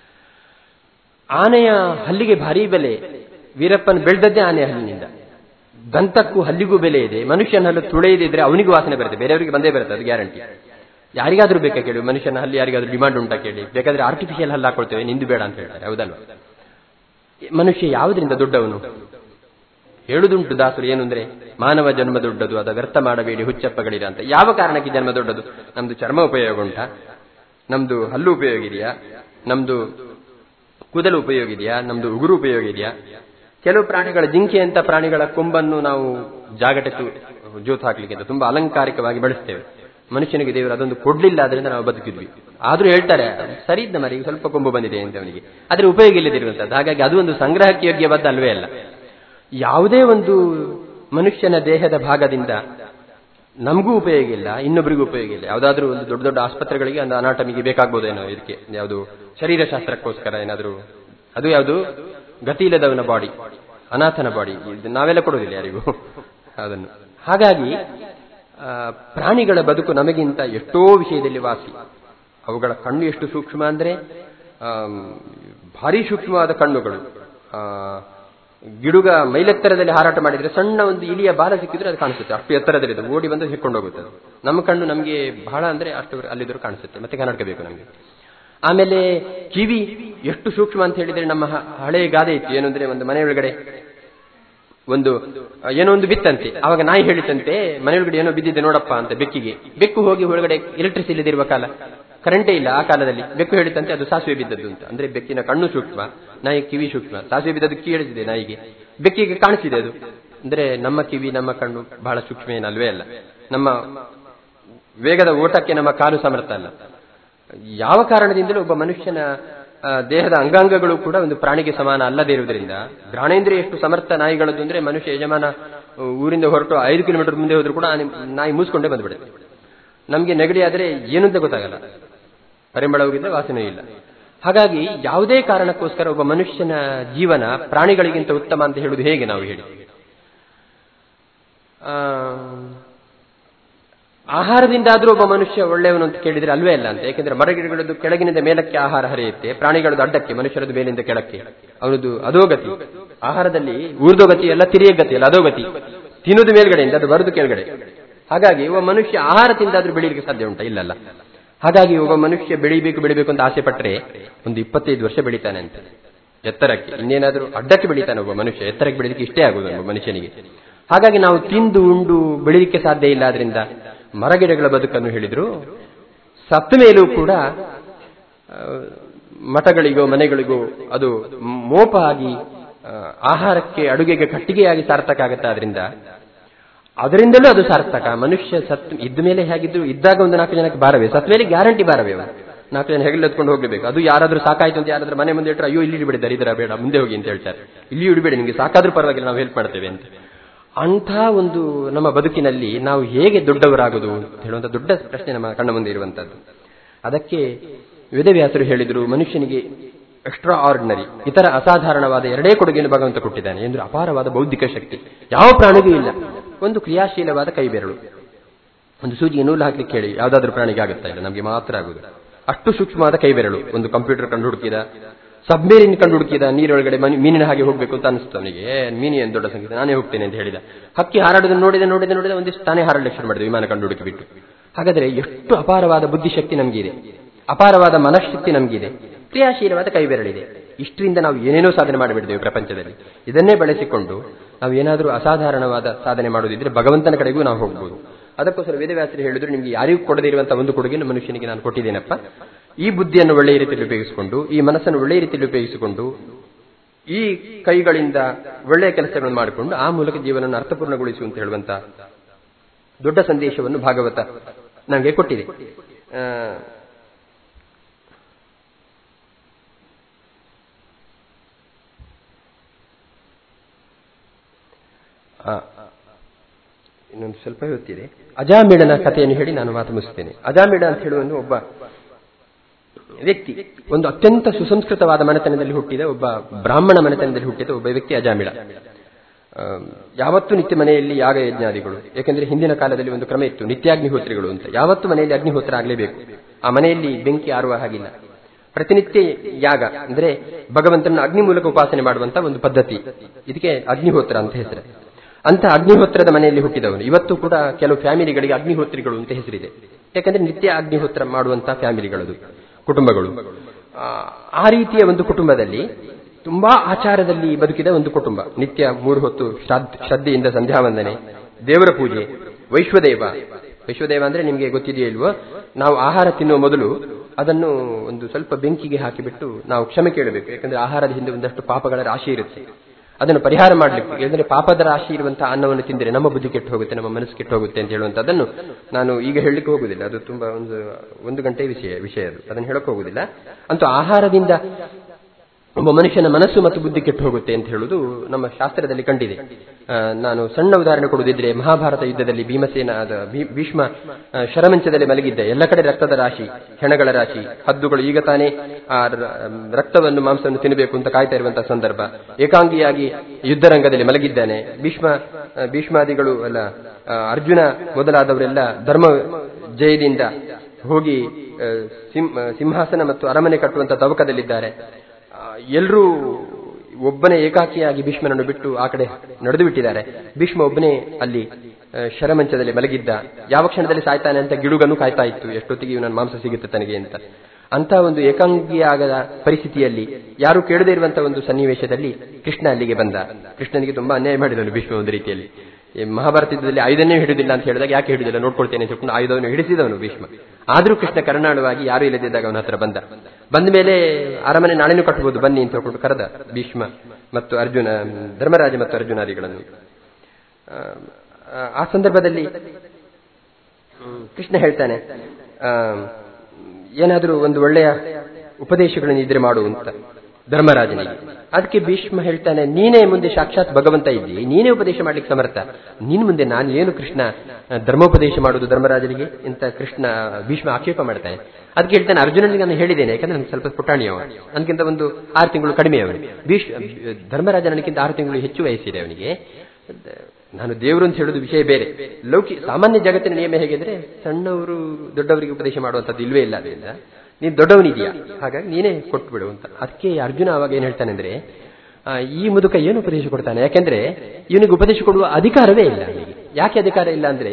Speaker 1: ಆನೆಯ ಹಲ್ಲಿಗೆ ಭಾರಿ ಬೆಲೆ. ವೀರಪ್ಪನ ಬೆಳೆದದ್ದೇ ಆನೆಯ ಹಲ್ಲಿನಿಂದ. ದಂತಕ್ಕೂ ಹಲ್ಲಿಗೂ ಬೆಲೆ ಇದೆ. ಮನುಷ್ಯನ ಹಲ್ಲು ತುಳೆಯದಿದ್ರೆ ಅವನಿಗೂ ವಾಸನೆ ಬರುತ್ತೆ, ಬೇರೆಯವರಿಗೆ ಬಂದೇ ಬರುತ್ತೆ, ಅದು ಗ್ಯಾರಂಟಿ. ಯಾರಿಗಾದ್ರೂ ಬೇಕಾ ಕೇಳಿ? ಮನುಷ್ಯನ ಹಲ್ಲಿ ಯಾರಿಗಾದ್ರೂ ಡಿಮಾಂಡ್ ಉಂಟಾ ಕೇಳಿ? ಬೇಕಾದ್ರೆ ಆರ್ಟಿಫಿಷಿಯಲ್ ಹಲ್ಲು ಹಾಕೊಳ್ತೇವೆ, ನಿಂದು ಬೇಡ ಅಂತ ಹೇಳ್ತಾರೆ, ಹೌದಲ್ವಾ? ಮನುಷ್ಯ ಯಾವುದರಿಂದ ದೊಡ್ಡವನು? ಹೇಳುದುಂಟು ದಾಸರು, ಏನು ಅಂದ್ರೆ ಮಾನವ ಜನ್ಮ ದೊಡ್ಡದು, ಅದ ವ್ಯರ್ಥ ಮಾಡಬೇಡಿ ಹುಚ್ಚಪ್ಪಗಳಿರ ಅಂತ. ಯಾವ ಕಾರಣಕ್ಕೆ ಜನ್ಮ ದೊಡ್ಡದು? ನಮ್ದು ಚರ್ಮ ಉಪಯೋಗ ಉಂಟಾ? ನಮ್ದು ಹಲ್ಲು ಉಪಯೋಗ ಇದೆಯಾ? ನಮ್ದು ಕೂದಲು ಉಪಯೋಗ ಇದೆಯಾ? ನಮ್ದು ಉಗುರು ಉಪಯೋಗ ಇದೆಯಾ? ಕೆಲವು ಪ್ರಾಣಿಗಳ, ಜಿಂಕೆ ಅಂತ ಪ್ರಾಣಿಗಳ ಕೊಂಬನ್ನು ನಾವು ಜಾಗಟೆತ್ತು ಜೋತು ಹಾಕ್ಲಿಕ್ಕೆ ಅಂತ ತುಂಬಾ ಅಲಂಕಾರಿಕವಾಗಿ ಬಳಸ್ತೇವೆ. ಮನುಷ್ಯನಿಗೆ ದೇವರು ಅದೊಂದು ಕೊಡ್ಲಿಲ್ಲ, ಅದರಿಂದ ನಾವು ಬದುಕಿದ್ವಿ. ಆದ್ರೂ ಹೇಳ್ತಾರೆ ಸರಿ ಇದ್ದ ಮರಿ ಸ್ವಲ್ಪ ಕೊಂಬು ಬಂದಿದೆ ಅಂತ ಅವನಿಗೆ, ಆದ್ರೆ ಉಪಯೋಗ ಇಲ್ಲದಿರುವಂತದ್ದು. ಹಾಗಾಗಿ ಅದು ಒಂದು ಸಂಗ್ರಹಕ್ಕೆ ಯೋಗ್ಯವಾದ ಅಲ್ವೇ ಅಲ್ಲ. ಯಾವುದೇ ಒಂದು ಮನುಷ್ಯನ ದೇಹದ ಭಾಗದಿಂದ ನಮಗೂ ಉಪಯೋಗ ಇಲ್ಲ, ಇನ್ನೊಬ್ಬರಿಗೂ ಉಪಯೋಗ ಇಲ್ಲ. ಯಾವುದಾದ್ರೂ ಒಂದು ದೊಡ್ಡ ದೊಡ್ಡ ಆಸ್ಪತ್ರೆಗಳಿಗೆ ಒಂದು ಅನಾಟಮಿಗೆ ಬೇಕಾಗ್ಬೋದೇನೋ, ಇದಕ್ಕೆ ಯಾವುದು ಶರೀರಶಾಸ್ತ್ರಕ್ಕೋಸ್ಕರ ಏನಾದ್ರು. ಅದು ಯಾವುದು ಗತಿ ಇಲ್ಲದವನ ಬಾಡಿ, ಅನಾಥನ ಬಾಡಿ, ನಾವೆಲ್ಲ ಕೊಡೋದಿಲ್ಲ ಯಾರಿಗೂ ಅದನ್ನು. ಹಾಗಾಗಿ ಪ್ರಾಣಿಗಳ ಬದುಕು ನಮಗಿಂತ ಎಷ್ಟೋ ವಿಷಯದಲ್ಲಿ ವಾಸಿ. ಅವುಗಳ ಕಣ್ಣು ಎಷ್ಟು ಸೂಕ್ಷ್ಮ ಅಂದ್ರೆ ಭಾರಿ ಸೂಕ್ಷ್ಮವಾದ ಕಣ್ಣುಗಳು. ಗಿಡುಗ ಮೈಲೆತ್ತರದಲ್ಲಿ ಹಾರಾಟ ಮಾಡಿದ್ರೆ ಸಣ್ಣ ಒಂದು ಇಲಿಯ ಬಾಲ ಸಿಕ್ಕಿದ್ರೆ ಅದು ಕಾಣಿಸುತ್ತೆ, ಅಷ್ಟು ಎತ್ತರದಲ್ಲಿದೆ, ಓಡಿ ಬಂದು ಹಿಡ್ಕೊಂಡು ಹೋಗುತ್ತೆ. ನಮ್ಮ ಕಣ್ಣು ನಮಗೆ ಬಹಳ ಅಂದ್ರೆ ಅಷ್ಟು ಅಲ್ಲಿದ್ರು ಕಾಣಿಸುತ್ತೆ, ಮತ್ತೆ ಕನ್ನಡಕ ಬೇಕು ನಮಗೆ. ಆಮೇಲೆ ಕಿವಿ ಎಷ್ಟು ಸೂಕ್ಷ್ಮ ಅಂತ ಹೇಳಿದ್ರೆ, ನಮ್ಮ ಹಳೆಯ ಗಾದೆ ಇತ್ತು, ಏನು ಅಂದ್ರೆ ಒಂದು ಮನೆಯೊಳಗಡೆ ಏನೋ ಒಂದು ಬಿತ್ತಂತೆ. ಆವಾಗ ನಾಯಿ ಹೇಳಿತಂತೆ, ಮನೆಯೊಳಗಡೆ ಏನೋ ಬಿದ್ದಿದೆ ನೋಡಪ್ಪ ಅಂತ ಬೆಕ್ಕಿಗೆ. ಬೆಕ್ಕು ಹೋಗಿ ಒಳಗಡೆ ಎಲೆಕ್ಟ್ರಿಸಿಟಿ ಇಲ್ಲದಿರುವ ಕಾಲ, ಕರೆಂಟೇ ಇಲ್ಲ ಆ ಕಾಲದಲ್ಲಿ, ಬೆಕ್ಕು ಹೇಳಿತಂತೆ ಅದು ಸಾಸಿವೆ ಬಿದ್ದದ್ದು ಅಂತ. ಅಂದ್ರೆ ಬೆಕ್ಕಿನ ಕಣ್ಣು ಸೂಕ್ಷ್ಮ, ನಾಯಿ ಕಿವಿ ಸೂಕ್ಷ್ಮ. ಸಾಸಿವೆ ಬಿದ್ದದ್ದು ಕೇಳಿಸಿದೆ ನಾಯಿಗೆ, ಬೆಕ್ಕಿಗೆ ಕಾಣಿಸಿದೆ ಅದು. ಅಂದ್ರೆ ನಮ್ಮ ಕಿವಿ ನಮ್ಮ ಕಣ್ಣು ಬಹಳ ಸೂಕ್ಷ್ಮ ಏನಲ್ವೇ ಅಲ್ಲ. ನಮ್ಮ ವೇಗದ ಓಟಕ್ಕೆ ನಮ್ಮ ಕಾಲು ಸಮರ್ಥ ಅಲ್ಲ. ಯಾವ ಕಾರಣದಿಂದಲೂ ಒಬ್ಬ ಮನುಷ್ಯನ ದೇಹದ ಅಂಗಾಂಗಗಳು ಕೂಡ ಒಂದು ಪ್ರಾಣಿಗೆ ಸಮಾನ ಅಲ್ಲದೇ ಇರುವುದರಿಂದ, ಘ್ರಾಣೇಂದ್ರಿಯ ಎಷ್ಟು ಸಮರ್ಥ ನಾಯಿಗಳದ್ದು ಅಂದ್ರೆ, ಮನುಷ್ಯ ಯಜಮಾನ ಊರಿಂದ ಹೊರಟು 5 ಕಿಲೋಮೀಟರ್ ಮುಂದೆ ಹೋದ್ರೂ ಕೂಡ ನಾಯಿ ಮೂಸ್ಕೊಂಡೇ ಬಂದ್ಬಿಡುತ್ತೆ. ನಮ್ಗೆ ನೆಗಡಿ ಆದ್ರೆ ಏನು ಅಂತ ಗೊತ್ತಾಗಲ್ಲ, ಪರಿಮಳ ಹೋಗಿದ್ರೆ ವಾಸನೆ ಇಲ್ಲ. ಹಾಗಾಗಿ ಯಾವುದೇ ಕಾರಣಕ್ಕೋಸ್ಕರ ಒಬ್ಬ ಮನುಷ್ಯನ ಜೀವನ ಪ್ರಾಣಿಗಳಿಗಿಂತ ಉತ್ತಮ ಅಂತ ಹೇಳುವುದು ಹೇಗೆ ನಾವು ಹೇಳಿ? ಆಹಾರದಿಂದಾದ್ರೂ ಒಬ್ಬ ಮನುಷ್ಯ ಒಳ್ಳೆಯವನು ಅಂತ ಕೇಳಿದ್ರೆ ಅಲ್ವೇ ಅಲ್ಲ ಅಂತ. ಯಾಕೆಂದ್ರೆ ಮರಗಿಡಗಳದ್ದು ಕೆಳಗಿನಿಂದ ಮೇಲಕ್ಕೆ ಆಹಾರ ಹರಿಯುತ್ತೆ, ಪ್ರಾಣಿಗಳದ್ದು ಅಡ್ಡಕ್ಕೆ, ಮನುಷ್ಯರದ್ದು ಮೇಲಿಂದ ಕೆಳಕ್ಕೆ. ಅವನದು ಅಧೋಗತಿ. ಆಹಾರದಲ್ಲಿ ಊರ್ಧ್ವಗತಿ ಎಲ್ಲ, ತಿರಿಯ ಗತಿ ಅಲ್ಲ, ಅಧೋಗತಿ. ತಿನ್ನುವುದು ಮೇಲ್ಗಡೆಯಿಂದ, ಅದು ಬರುದು ಕೆಳಗಡೆ. ಹಾಗಾಗಿ ಒಬ್ಬ ಮನುಷ್ಯ ಆಹಾರ ತಿಂದಾದ್ರೂ ಬೆಳೀಲಿಕ್ಕೆ ಸಾಧ್ಯ ಉಂಟಾ? ಇಲ್ಲಲ್ಲ. ಹಾಗಾಗಿ ಒಬ್ಬ ಮನುಷ್ಯ ಬೆಳಿಬೇಕು ಅಂತ ಆಸೆ ಪಟ್ಟರೆ ಒಂದು 25 ವರ್ಷ ಬೆಳಿತಾನೆ ಅಂತ ಎತ್ತರಕ್ಕೆ. ಇನ್ನೇನಾದ್ರೂ ಅಡ್ಡಕ್ಕೆ ಬೆಳಿತಾನೆ ಒಬ್ಬ ಮನುಷ್ಯ, ಎತ್ತರಕ್ಕೆ ಬೆಳೀಲಿಕ್ಕೆ ಇಷ್ಟೇ ಆಗುವುದು ಒಬ್ಬ ಮನುಷ್ಯನಿಗೆ. ಹಾಗಾಗಿ ನಾವು ತಿಂದು ಉಂಡು ಬೆಳೀಲಿಕ್ಕೆ ಸಾಧ್ಯ ಇಲ್ಲ. ಆದ್ರಿಂದ ಮರಗಿಡಗಳ ಬದುಕನ್ನು ಹೇಳಿದ್ರು. ಸತ್ತ ಮೇಲೂ ಕೂಡ ಮಠಗಳಿಗೋ ಮನೆಗಳಿಗೋ ಅದು ಮೋಪ ಆಗಿ ಆಹಾರಕ್ಕೆ ಅಡುಗೆಗೆ ಕಟ್ಟಿಗೆಯಾಗಿ ಸಾರ್ಥಕ ಆಗುತ್ತೆ. ಆದ್ರಿಂದ ಅದರಿಂದಲೂ ಅದು ಸಾರ್ಥಕ. ಮನುಷ್ಯ ಇದ್ದ ಮೇಲೆ ಹೇಗಿದ್ರು ಇದ್ದಾಗ ಒಂದು 4 ಜನಕ್ಕೆ ಭಾರವೇ, ಸತ್ತ ಮೇಲೆ ಗ್ಯಾರಂಟಿ ಭಾರವೇ. 4 ಜನ ಹೆಗಲು ಎತ್ಕೊಂಡು ಹೋಗ್ಲೇಬೇಕು. ಅದು ಯಾರಾದ್ರೂ ಸಾಕಾಯ್ತು ಅಂತ ಯಾರಾದ್ರೂ ಮನೆ ಮುಂದೆ ಇಟ್ಟರೆ ಅಯ್ಯೋ ಇಲ್ಲಿ ಇಡಬೇಡಿ, ಇದರ ಬೇಡ ಮುಂದೆ ಹೋಗಿ ಅಂತ ಹೇಳ್ತಾರೆ. ಇಲ್ಲಿ ಇಡಬೇಡಿ, ನಿಮಗೆ ಸಾಕಾದ್ರೂ ಪರವಾಗಿಲ್ಲ, ನಾವು ಹೆಲ್ಪ್ ಮಾಡ್ತೇವೆ ಅಂತ. ಅಂಥ ಒಂದು ನಮ್ಮ ಬದುಕಿನಲ್ಲಿ ನಾವು ಹೇಗೆ ದೊಡ್ಡವರಾಗುವುದು ಅಂತ ಹೇಳುವಂಥ ದೊಡ್ಡ ಪ್ರಶ್ನೆ ನಮ್ಮ ಕಣ್ಣ ಮುಂದೆ ಇರುವಂತದ್ದು. ಅದಕ್ಕೆ ವೇದವ್ಯಾಸರು ಹೇಳಿದ್ರು, ಮನುಷ್ಯನಿಗೆ ಎಕ್ಸ್ಟ್ರಾ ಆರ್ಡಿನರಿ, ಇತರ ಅಸಾಧಾರಣವಾದ 2 ಕೊಡುಗೆಯನ್ನು ಭಗವಂತ ಕೊಟ್ಟಿದ್ದಾನೆ ಎಂದು. ಅಪಾರವಾದ ಬೌದ್ಧಿಕ ಶಕ್ತಿ ಯಾವ ಪ್ರಾಣಿಗೂ ಇಲ್ಲ. ಒಂದು ಕ್ರಿಯಾಶೀಲವಾದ ಕೈ ಬೆರಳು. ಒಂದು ಸೂಜಿಗೆ ನೂಲು ಹಾಕ್ಲಿಕ್ಕೆ ಹೇಳಿ ಯಾವ್ದಾದ್ರೂ ಪ್ರಾಣಿಗೆ ಆಗುತ್ತಾ? ಇಲ್ಲ, ನಮಗೆ ಮಾತ್ರ ಆಗುದು. ಅಷ್ಟು ಸೂಕ್ಷ್ಮವಾದ ಕೈ ಬೆರಳು. ಒಂದು ಕಂಪ್ಯೂಟರ್ ಕಂಡು ಹುಡುಕಿದ, ಸಬ್ಮೇರಿನ್ ಕಂಡು ಹುಡುಕಿದ, ನೀರೊಳಗಡೆ ಮೀನಿನ ಹಾಗೆ ಹೋಗ್ಬೇಕು ಅಂತ ಅನಿಸ್ತು ಅವನಿಗೆ. ಮೀನಿನ ದೊಡ್ಡ ಸಂಗೀತ, ನಾನೇ ಹೋಗ್ತೇನೆ ಅಂತ ಹೇಳಿದ. ಹಕ್ಕಿ ಹಾರಾಡುವುದನ್ನು ನೋಡಿದ ಒಂದಿಷ್ಟು ತಾನೇ ಹಾರಾಡಲಿಕ್ಕೆ ಶುರು ಮಾಡಿದೆ, ವಿಮಾನ ಕಂಡು ಹುಡುಕಿ ಬಿಟ್ಟು. ಹಾಗಾದ್ರೆ ಎಷ್ಟು ಅಪಾರವಾದ ಬುದ್ಧಿಶಕ್ತಿ ನಮಗಿದೆ, ಅಪಾರವಾದ ಮನಃಶಕ್ತಿ ನಮಗಿದೆ, ಕ್ರಿಯಾಶೀಲವಾದ ಕೈ ಬೆರಳಿದೆ. ಇಷ್ಟರಿಂದ ನಾವು ಏನೇನೋ ಸಾಧನೆ ಮಾಡಿಬಿಡ್ತೇವೆ ಪ್ರಪಂಚದಲ್ಲಿ. ಇದನ್ನೇ ಬಳಸಿಕೊಂಡು ನಾವು ಏನಾದರೂ ಅಸಾಧಾರಣವಾದ ಸಾಧನೆ ಮಾಡುವುದಿದ್ರೆ ಭಗವಂತನ ಕಡೆಗೂ ನಾವು ಹೋಗ್ಬೋದು. ಅದಕ್ಕೋಸ್ಕರ ವೇದವ್ಯಾಸರು ಹೇಳಿದ್ರು, ನಿಮಗೆ ಯಾರಿಗೂ ಕೊಡದೇ ಇರುವಂತಹ ಒಂದು ಕೊಡುಗೆ ಮನುಷ್ಯನಿಗೆ ನಾನು ಕೊಟ್ಟಿದ್ದೇನಪ್ಪ. ಈ ಬುದ್ಧಿಯನ್ನು ಒಳ್ಳೆಯ ರೀತಿಯಲ್ಲಿ ಉಪಯೋಗಿಸಿಕೊಂಡು, ಈ ಮನಸ್ಸನ್ನು ಒಳ್ಳೆಯ ರೀತಿಯಲ್ಲಿ ಉಪಯೋಗಿಸಿಕೊಂಡು, ಈ ಕೈಗಳಿಂದ ಒಳ್ಳೆಯ ಕೆಲಸಗಳನ್ನು ಮಾಡಿಕೊಂಡು ಆ ಮೂಲಕ ಜೀವನವನ್ನು ಅರ್ಥಪೂರ್ಣಗೊಳಿಸು ಅಂತ ಹೇಳುವಂತ ದೊಡ್ಡ ಸಂದೇಶವನ್ನು ಭಾಗವತ ನನಗೆ ಕೊಟ್ಟಿದೆ. ಇನ್ನೊಂದು ಸ್ವಲ್ಪ ಹೊತ್ತಿದೆ. ಅಜಾಮಿಳನ ಕಥೆಯನ್ನು ಹೇಳಿ ನಾನು ಮಾತು ಮುಗಿಸ್ತೇನೆ. ಅಜಾಮಿಳ ಅಂತ ಹೇಳುವ ಒಬ್ಬ ವ್ಯಕ್ತಿ, ಒಂದು ಅತ್ಯಂತ ಸುಸಂಸ್ಕೃತವಾದ ಮನೆತನದಲ್ಲಿ ಹುಟ್ಟಿದ ಒಬ್ಬ ಬ್ರಾಹ್ಮಣ ಮನೆತನದಲ್ಲಿ ಹುಟ್ಟಿದ ಒಬ್ಬ ವ್ಯಕ್ತಿ ಅಜಾಮಿಳ. ಯಾವತ್ತೂ ನಿತ್ಯ ಮನೆಯಲ್ಲಿ ಯಾಗ ಯಜ್ಞಾದಿಗಳು. ಯಾಕೆಂದ್ರೆ ಹಿಂದಿನ ಕಾಲದಲ್ಲಿ ಒಂದು ಕ್ರಮ ಇತ್ತು, ನಿತ್ಯಾಗ್ನಿಹೋತ್ರಿಗಳು ಅಂತ. ಯಾವತ್ತೂ ಮನೆಯಲ್ಲಿ ಅಗ್ನಿಹೋತ್ರ ಆಗಲೇಬೇಕು. ಆ ಮನೆಯಲ್ಲಿ ಬೆಂಕಿ ಆರುವ ಹಾಗಿಲ್ಲ. ಪ್ರತಿನಿತ್ಯ ಯಾಗ ಅಂದ್ರೆ ಭಗವಂತನ ಅಗ್ನಿ ಮೂಲಕ ಉಪಾಸನೆ ಮಾಡುವಂತ ಒಂದು ಪದ್ಧತಿ. ಇದಕ್ಕೆ ಅಗ್ನಿಹೋತ್ರ ಅಂತ ಹೆಸರು. ಅಂತ ಅಗ್ನಿಹೋತ್ರದ ಮನೆಯಲ್ಲಿ ಹುಟ್ಟಿದವನು. ಇವತ್ತು ಕೂಡ ಕೆಲವು ಫ್ಯಾಮಿಲಿಗಳಿಗೆ ಅಗ್ನಿಹೋತ್ರಿಗಳು ಅಂತ ಹೆಸರಿದೆ. ಯಾಕಂದ್ರೆ ನಿತ್ಯ ಅಗ್ನಿಹೋತ್ರ ಮಾಡುವಂತಹ ಫ್ಯಾಮಿಲಿಗಳದು, ಕುಟುಂಬಗಳು. ಆ ರೀತಿಯ ಒಂದು ಕುಟುಂಬದಲ್ಲಿ ತುಂಬಾ ಆಚಾರದಲ್ಲಿ ಬದುಕಿದ ಒಂದು ಕುಟುಂಬ. ನಿತ್ಯ 3 ಹೊತ್ತು ಶ್ರದ್ಧೆಯಿಂದ ಸಂಧ್ಯಾವಂದನೆ, ದೇವರ ಪೂಜೆ, ವೈಶ್ವದೇವ ಅಂದ್ರೆ ನಿಮಗೆ ಗೊತ್ತಿದೆಯೋ ಇಲ್ವೋ, ನಾವು ಆಹಾರ ತಿನ್ನುವ ಮೊದಲು ಅದನ್ನು ಒಂದು ಸ್ವಲ್ಪ ಬೆಂಕಿಗೆ ಹಾಕಿಬಿಟ್ಟು ನಾವು ಕ್ಷಮೆ ಕೇಳಬೇಕು. ಯಾಕಂದ್ರೆ ಆಹಾರದ ಹಿಂದೆ ಒಂದಷ್ಟು ಪಾಪಗಳ ರಾಶಿ ಇರುತ್ತೆ. ಅದನ್ನು ಪರಿಹಾರ ಮಾಡಲಿಕ್ಕೆ, ಯಾಕಂದ್ರೆ ಪಾಪದ ರಾಶಿ ಇರುವಂತಹ ಅನ್ನವನ್ನು ತಿಂದರೆ ನಮ್ಮ ಬುದ್ಧಿ ಕೆಟ್ಟು ಹೋಗುತ್ತೆ, ನಮ್ಮ ಮನಸ್ಸು ಕೆಟ್ಟು ಹೋಗುತ್ತೆ ಅಂತ ಹೇಳುವಂತದ್ದನ್ನು ನಾನು ಈಗ ಹೇಳಲಿಕ್ಕೆ ಹೋಗುದಿಲ್ಲ. ಅದು ತುಂಬಾ ಒಂದು ಗಂಟೆ ವಿಷಯ ಅದು, ಅದನ್ನು ಹೇಳಕ್ಕೆ ಹೋಗುದಿಲ್ಲ. ಅಂತೂ ಆಹಾರದಿಂದ ಒಬ್ಬ ಮನುಷ್ಯನ ಮನಸ್ಸು ಮತ್ತು ಬುದ್ಧಿ ಕೆಟ್ಟು ಹೋಗುತ್ತೆ ಅಂತ ಹೇಳುವುದು ನಮ್ಮ ಶಾಸ್ತ್ರದಲ್ಲಿ ಕಂಡಿದೆ. ನಾನು ಸಣ್ಣ ಉದಾಹರಣೆ ಕೊಡುವುದಿದ್ರೆ, ಮಹಾಭಾರತ ಯುದ್ಧದಲ್ಲಿ ಭೀಷ್ಮ ಶರಮಂಚದಲ್ಲಿ ಮಲಗಿದ್ದ. ಎಲ್ಲ ಕಡೆ ರಕ್ತದ ರಾಶಿ, ಹೆಣಗಳ ರಾಶಿ, ಹದ್ದುಗಳು ಈಗ ತಾನೇ ಆ ರಕ್ತವನ್ನು ಮಾಂಸವನ್ನು ತಿನ್ನಬೇಕು ಅಂತ ಕಾಯ್ತಾ ಇರುವಂತಹ ಸಂದರ್ಭ. ಏಕಾಂಗಿಯಾಗಿ ಯುದ್ಧರಂಗದಲ್ಲಿ ಮಲಗಿದ್ದಾನೆ. ಭೀಷ್ಮಾದಿಗಳು ಅಲ್ಲ, ಅರ್ಜುನ ಮೊದಲಾದವರೆಲ್ಲ ಧರ್ಮ ಜಯದಿಂದ ಹೋಗಿ ಸಿಂಹಾಸನ ಮತ್ತು ಅರಮನೆ ಕಟ್ಟುವಂತ ತವಕದಲ್ಲಿದ್ದಾರೆ. ಎಲ್ಲರೂ ಒಬ್ಬನೇ ಏಕಾಕಿಯಾಗಿ ಭೀಷ್ಮನನ್ನು ಬಿಟ್ಟು ಆ ಕಡೆ ನಡೆದು ಬಿಟ್ಟಿದ್ದಾರೆ. ಭೀಷ್ಮ ಒಬ್ಬನೇ ಅಲ್ಲಿ ಶರಮಂಚದಲ್ಲಿ ಮಲಗಿದ್ದ. ಯಾವ ಕ್ಷಣದಲ್ಲಿ ಸಾಯ್ತಾನೆ ಅಂತ ಗಿಡುಗನ್ನು ಕಾಯ್ತಾ ಇತ್ತು, ಎಷ್ಟೊತ್ತಿಗೆ ನನ್ನ ಮಾಂಸ ಸಿಗುತ್ತೆ ತನಗೆ ಅಂತ. ಅಂತ ಒಂದು ಏಕಾಂಗಿಯಾಗದ ಪರಿಸ್ಥಿತಿಯಲ್ಲಿ, ಯಾರು ಕೇಳದೇ ಇರುವಂತಹ ಒಂದು ಸನ್ನಿವೇಶದಲ್ಲಿ ಕೃಷ್ಣ ಅಲ್ಲಿಗೆ ಬಂದ. ಕೃಷ್ಣನಿಗೆ ತುಂಬಾ ಅನ್ಯಾಯ ಮಾಡಿದನು ಭೀಷ್ಮ ಒಂದು ರೀತಿಯಲ್ಲಿ. ಮಹಾಭಾರತ ಯುದ್ಧದಲ್ಲಿ ಆಯುಧನೇ ಹಿಡಿದಿಲ್ಲ ಅಂತ ಹೇಳಿದಾಗ, ಯಾಕೆ ಹಿಡಿದಿಲ್ಲ ನೋಡ್ಕೊಳ್ತೇನೆ ಅಂತ ಹೇಳ್ಕೊಂಡು ಆಯುಧವನ್ನು ಹಿಡಿಸಿದವನು ಭೀಷ್ಮ. ಆದ್ರೂ ಕೃಷ್ಣ ಕರುಣಾಳುವಾಗಿ ಯಾರು ಇಲ್ಲದಿದ್ದಾಗ ಅವನ ಹತ್ರ ಬಂದ ಮೇಲೆ ಅರಮನೆ ನಾಳೆನೂ ಕಟ್ಟಬಹುದು ಬನ್ನಿ ಅಂತ ಹೇಳ್ಕೊಂಡು ಕರೆದ ಭೀಷ್ಮ ಮತ್ತು ಅರ್ಜುನ, ಧರ್ಮರಾಜ ಮತ್ತು ಅರ್ಜುನಾದಿಗಳನ್ನು. ಆ ಸಂದರ್ಭದಲ್ಲಿ ಕೃಷ್ಣ ಹೇಳ್ತಾನೆ, ಏನಾದರೂ ಒಂದು ಒಳ್ಳೆಯ ಉಪದೇಶಗಳನ್ನು ಇದ್ರೆ ಮಾಡು ಅಂತ ಧರ್ಮರಾಜನಿಗೆ. ಅದಕ್ಕೆ ಭೀಷ್ಮ ಹೇಳ್ತಾನೆ, ನೀನೇ ಮುಂದೆ ಸಾಕ್ಷಾತ್ ಭಗವಂತ ಇದ್ದಿ, ನೀನೇ ಉಪದೇಶ ಮಾಡ್ಲಿಕ್ಕೆ ಸಮರ್ಥ, ನಿನ್ ಮುಂದೆ ನಾನು ಏನು ಕೃಷ್ಣ ಧರ್ಮೋಪದೇಶ ಮಾಡುವುದು ಧರ್ಮರಾಜನಿಗೆ ಅಂತ ಭೀಷ್ಮ ಆಕ್ಷೇಪ ಮಾಡ್ತಾನೆ. ಅದಕ್ಕೆ ಹೇಳ್ತಾನೆ, ಅರ್ಜುನನಿಗೆ ನಾನು ಹೇಳಿದ್ದೇನೆ, ಯಾಕಂದ್ರೆ ನನಗೆ ಸ್ವಲ್ಪ ಪುಟಾಣಿ ಅವ, ನನಗಿಂತ ಒಂದು 6 ತಿಂಗಳು ಕಡಿಮೆ ಅವನಿಗೆ. ಧರ್ಮರಾಜ ನನಗಿಂತ 6 ತಿಂಗಳು ಹೆಚ್ಚು ವಯಸ್ಸಿದೆ ಅವನಿಗೆ. ನಾನು ದೇವರು ಅಂತ ಹೇಳುದು ವಿಷಯ ಬೇರೆ. ಸಾಮಾನ್ಯ ಜಗತ್ತಿನ ನಿಯಮ ಹೇಗೆಂದ್ರೆ, ಸಣ್ಣವರು ದೊಡ್ಡವರಿಗೆ ಉಪದೇಶ ಮಾಡುವಂಥದ್ದು ಇಲ್ವೇ ಇಲ್ಲ. ಅದರಿಂದ ನೀನು ದೊಡ್ಡವನಿದೆಯಾ, ಹಾಗಾಗಿ ನೀನೇ ಕೊಟ್ಟು ಬಿಡು ಅಂತ. ಅದಕ್ಕೆ ಅರ್ಜುನ ಅವಾಗ ಏನ್ ಹೇಳ್ತಾನೆ ಅಂದ್ರೆ, ಈ ಮುದುಕ ಏನು ಉಪದೇಶ ಕೊಡ್ತಾನೆ? ಯಾಕೆಂದ್ರೆ ಇವನಿಗೆ ಉಪದೇಶ ಕೊಡುವ ಅಧಿಕಾರವೇ ಇಲ್ಲ. ಯಾಕೆ ಅಧಿಕಾರ ಇಲ್ಲ ಅಂದ್ರೆ,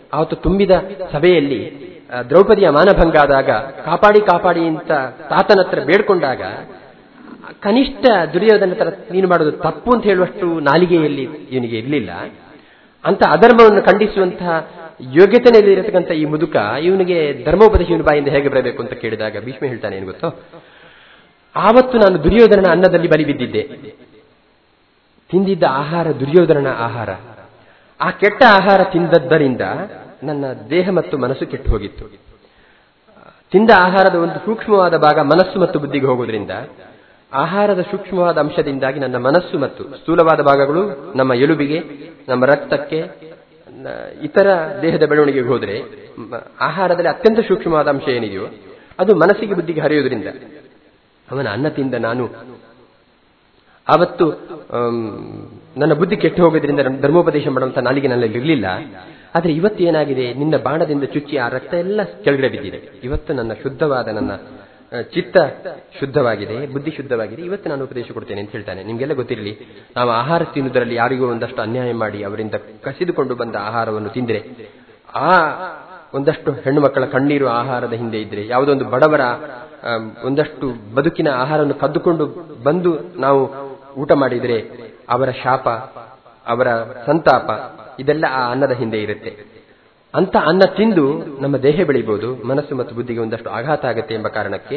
Speaker 1: ಆವತ್ತು ತುಂಬಿದ ಸಭೆಯಲ್ಲಿ ದ್ರೌಪದಿಯ ಮಾನಭಂಗ ಆದಾಗ ಕಾಪಾಡಿ ಕಾಪಾಡಿ ಅಂತ ತಾತನ ಹತ್ರ ಬೇಡ್ಕೊಂಡಾಗ ಕನಿಷ್ಠ ದುರ್ಯೋಧನ ಹತ್ರ ನೀನು ಮಾಡೋದು ತಪ್ಪು ಅಂತ ಹೇಳುವಷ್ಟು ನಾಲಿಗೆಯಲ್ಲಿ ಇವನಿಗೆ ಇರಲಿಲ್ಲ. ಅಂತ ಅಧರ್ಮವನ್ನು ಖಂಡಿಸುವಂತಹ ಯೋಗ್ಯತೆಯಲ್ಲಿ ಇರತಕ್ಕಂಥ ಈ ಮುದುಕ ಇವನಿಗೆ ಧರ್ಮೋಪದೇಶ ಇವನ ಬಾಯಿಂದ ಹೇಗೆ ಬರಬೇಕು ಅಂತ ಕೇಳಿದಾಗ ಭೀಷ್ಮ ಹೇಳ್ತಾನೆ, ಏನು ಗೊತ್ತೋ, ಆವತ್ತು ನಾನು ದುರ್ಯೋಧನನ ಅನ್ನದಲ್ಲಿ ಬಲಿ ಬಿದ್ದಿದ್ದೆ. ತಿಂದಿದ್ದ ಆಹಾರ ದುರ್ಯೋಧನನ ಆಹಾರ. ಆ ಕೆಟ್ಟ ಆಹಾರ ತಿಂದದ್ದರಿಂದ ನನ್ನ ದೇಹ ಮತ್ತು ಮನಸ್ಸು ಕೆಟ್ಟು ಹೋಗಿತ್ತು. ತಿಂದ ಆಹಾರದ ಒಂದು ಸೂಕ್ಷ್ಮವಾದ ಭಾಗ ಮನಸ್ಸು ಮತ್ತು ಬುದ್ಧಿಗೆ ಹೋಗೋದ್ರಿಂದ ಆಹಾರದ ಸೂಕ್ಷ್ಮವಾದ ಅಂಶದಿಂದಾಗಿ ನನ್ನ ಮನಸ್ಸು ಮತ್ತು ಸ್ಥೂಲವಾದ ಭಾಗಗಳು ನಮ್ಮ ಎಲುಬಿಗೆ, ನಮ್ಮ ರಕ್ತಕ್ಕೆ, ಇತರ ದೇಹದ ಬೆಳವಣಿಗೆಗೆ ಹೋದರೆ ಆಹಾರದಲ್ಲಿ ಅತ್ಯಂತ ಸೂಕ್ಷ್ಮವಾದ ಅಂಶ ಏನಿದೆಯೋ ಅದು ಮನಸ್ಸಿಗೆ ಬುದ್ಧಿಗೆ ಹರಿಯೋದ್ರಿಂದ ಅವನ ಅನ್ನ ತಿಂದ ನಾನು ಆವತ್ತು ನನ್ನ ಬುದ್ಧಿ ಕೆಟ್ಟು ಹೋಗೋದ್ರಿಂದ ಧರ್ಮೋಪದೇಶ ಮಾಡುವಂತ ನಾಲಿಗೆ ನನ್ನಲ್ಲಿ ಇರಲಿಲ್ಲ. ಆದರೆ ಇವತ್ತು ಏನಾಗಿದೆ, ನಿನ್ನ ಬಾಣದಿಂದ ಚುಚ್ಚಿ ಆ ರಕ್ತ ಎಲ್ಲ ಕೆಳಗಡೆ ಬಿದ್ದಿದೆ. ಇವತ್ತು ನನ್ನ ಶುದ್ಧವಾದ ನನ್ನ ಚಿತ್ತ ಶುದ್ಧವಾಗಿದೆ, ಬುದ್ಧಿ ಶುದ್ಧವಾಗಿದೆ, ಇವತ್ತು ನಾನು ಉಪದೇಶ ಕೊಡ್ತೇನೆ ಅಂತ ಹೇಳ್ತಾನೆ. ನಿಮಗೆಲ್ಲ ಗೊತ್ತಿರಲಿ, ನಾವು ಆಹಾರ ತಿನ್ನುವುದರಲ್ಲಿ ಯಾರಿಗೂ ಒಂದಷ್ಟು ಅನ್ಯಾಯ ಮಾಡಿ ಅವರಿಂದ ಕಸಿದುಕೊಂಡು ಬಂದ ಆಹಾರವನ್ನು ತಿಂದರೆ, ಆ ಒಂದಷ್ಟು ಹೆಣ್ಣು ಮಕ್ಕಳ ಕಣ್ಣೀರು ಆಹಾರದ ಹಿಂದೆ ಇದ್ರೆ, ಯಾವುದೋ ಒಂದು ಬಡವರ ಒಂದಷ್ಟು ಬದುಕಿನ ಆಹಾರವನ್ನು ಕದ್ದುಕೊಂಡು ಬಂದು ನಾವು ಊಟ ಮಾಡಿದರೆ ಅವರ ಶಾಪ, ಅವರ ಸಂತಾಪ ಇದೆಲ್ಲ ಆ ಅನ್ನದ ಹಿಂದೆ ಇರುತ್ತೆ. ಅಂತ ಅನ್ನ ತಿಂದು ನಮ್ಮ ದೇಹ ಬೆಳಿಬಹುದು, ಮನಸ್ಸು ಮತ್ತು ಬುದ್ಧಿಗೆ ಒಂದಷ್ಟು ಆಘಾತ ಆಗುತ್ತೆ ಎಂಬ ಕಾರಣಕ್ಕೆ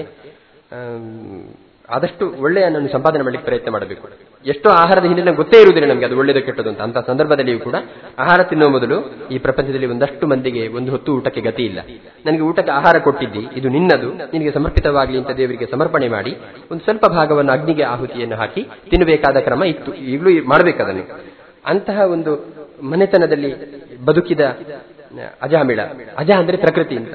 Speaker 1: ಆದಷ್ಟು ಒಳ್ಳೆಯ ಅನ್ನನ್ನು ಸಂಪಾದನೆ ಮಾಡಲಿಕ್ಕೆ ಪ್ರಯತ್ನ ಮಾಡಬೇಕು. ಎಷ್ಟೋ ಆಹಾರದ ಹಿಂದೆ ನಮ್ಗೆ ಗೊತ್ತೇ ಇರುವುದಿಲ್ಲ ನಮಗೆ ಅದು ಒಳ್ಳೆಯದು ಕೆಟ್ಟದು ಅಂತ. ಅಂತ ಸಂದರ್ಭದಲ್ಲಿಯೂ ಕೂಡ ಆಹಾರ ತಿನ್ನುವ ಮೊದಲು ಈ ಪ್ರಪಂಚದಲ್ಲಿ ಒಂದಷ್ಟು ಮಂದಿಗೆ ಒಂದು ಹೊತ್ತು ಊಟಕ್ಕೆ ಗತಿ ಇಲ್ಲ, ನನಗೆ ಊಟಕ್ಕೆ ಆಹಾರ ಕೊಟ್ಟಿದ್ದಿ, ಇದು ನಿನ್ನದು, ನಿನಗೆ ಸಮರ್ಪಿತವಾಗಲಿ ಅಂತ ದೇವರಿಗೆ ಸಮರ್ಪಣೆ ಮಾಡಿ ಒಂದು ಸ್ವಲ್ಪ ಭಾಗವನ್ನು ಅಗ್ನಿಗೆ ಆಹುತಿಯನ್ನು ಹಾಕಿ ತಿನ್ನಬೇಕಾದ ಕ್ರಮ ಇತ್ತು, ಈಗಲೂ ಮಾಡಬೇಕದನ್ನು. ಅಂತಹ ಒಂದು ಮನೆತನದಲ್ಲಿ ಬದುಕಿದ ಅಜಾಮಿಳ, ಅಜ ಅಂದ್ರೆ ಪ್ರಕೃತಿ ಅಂತ,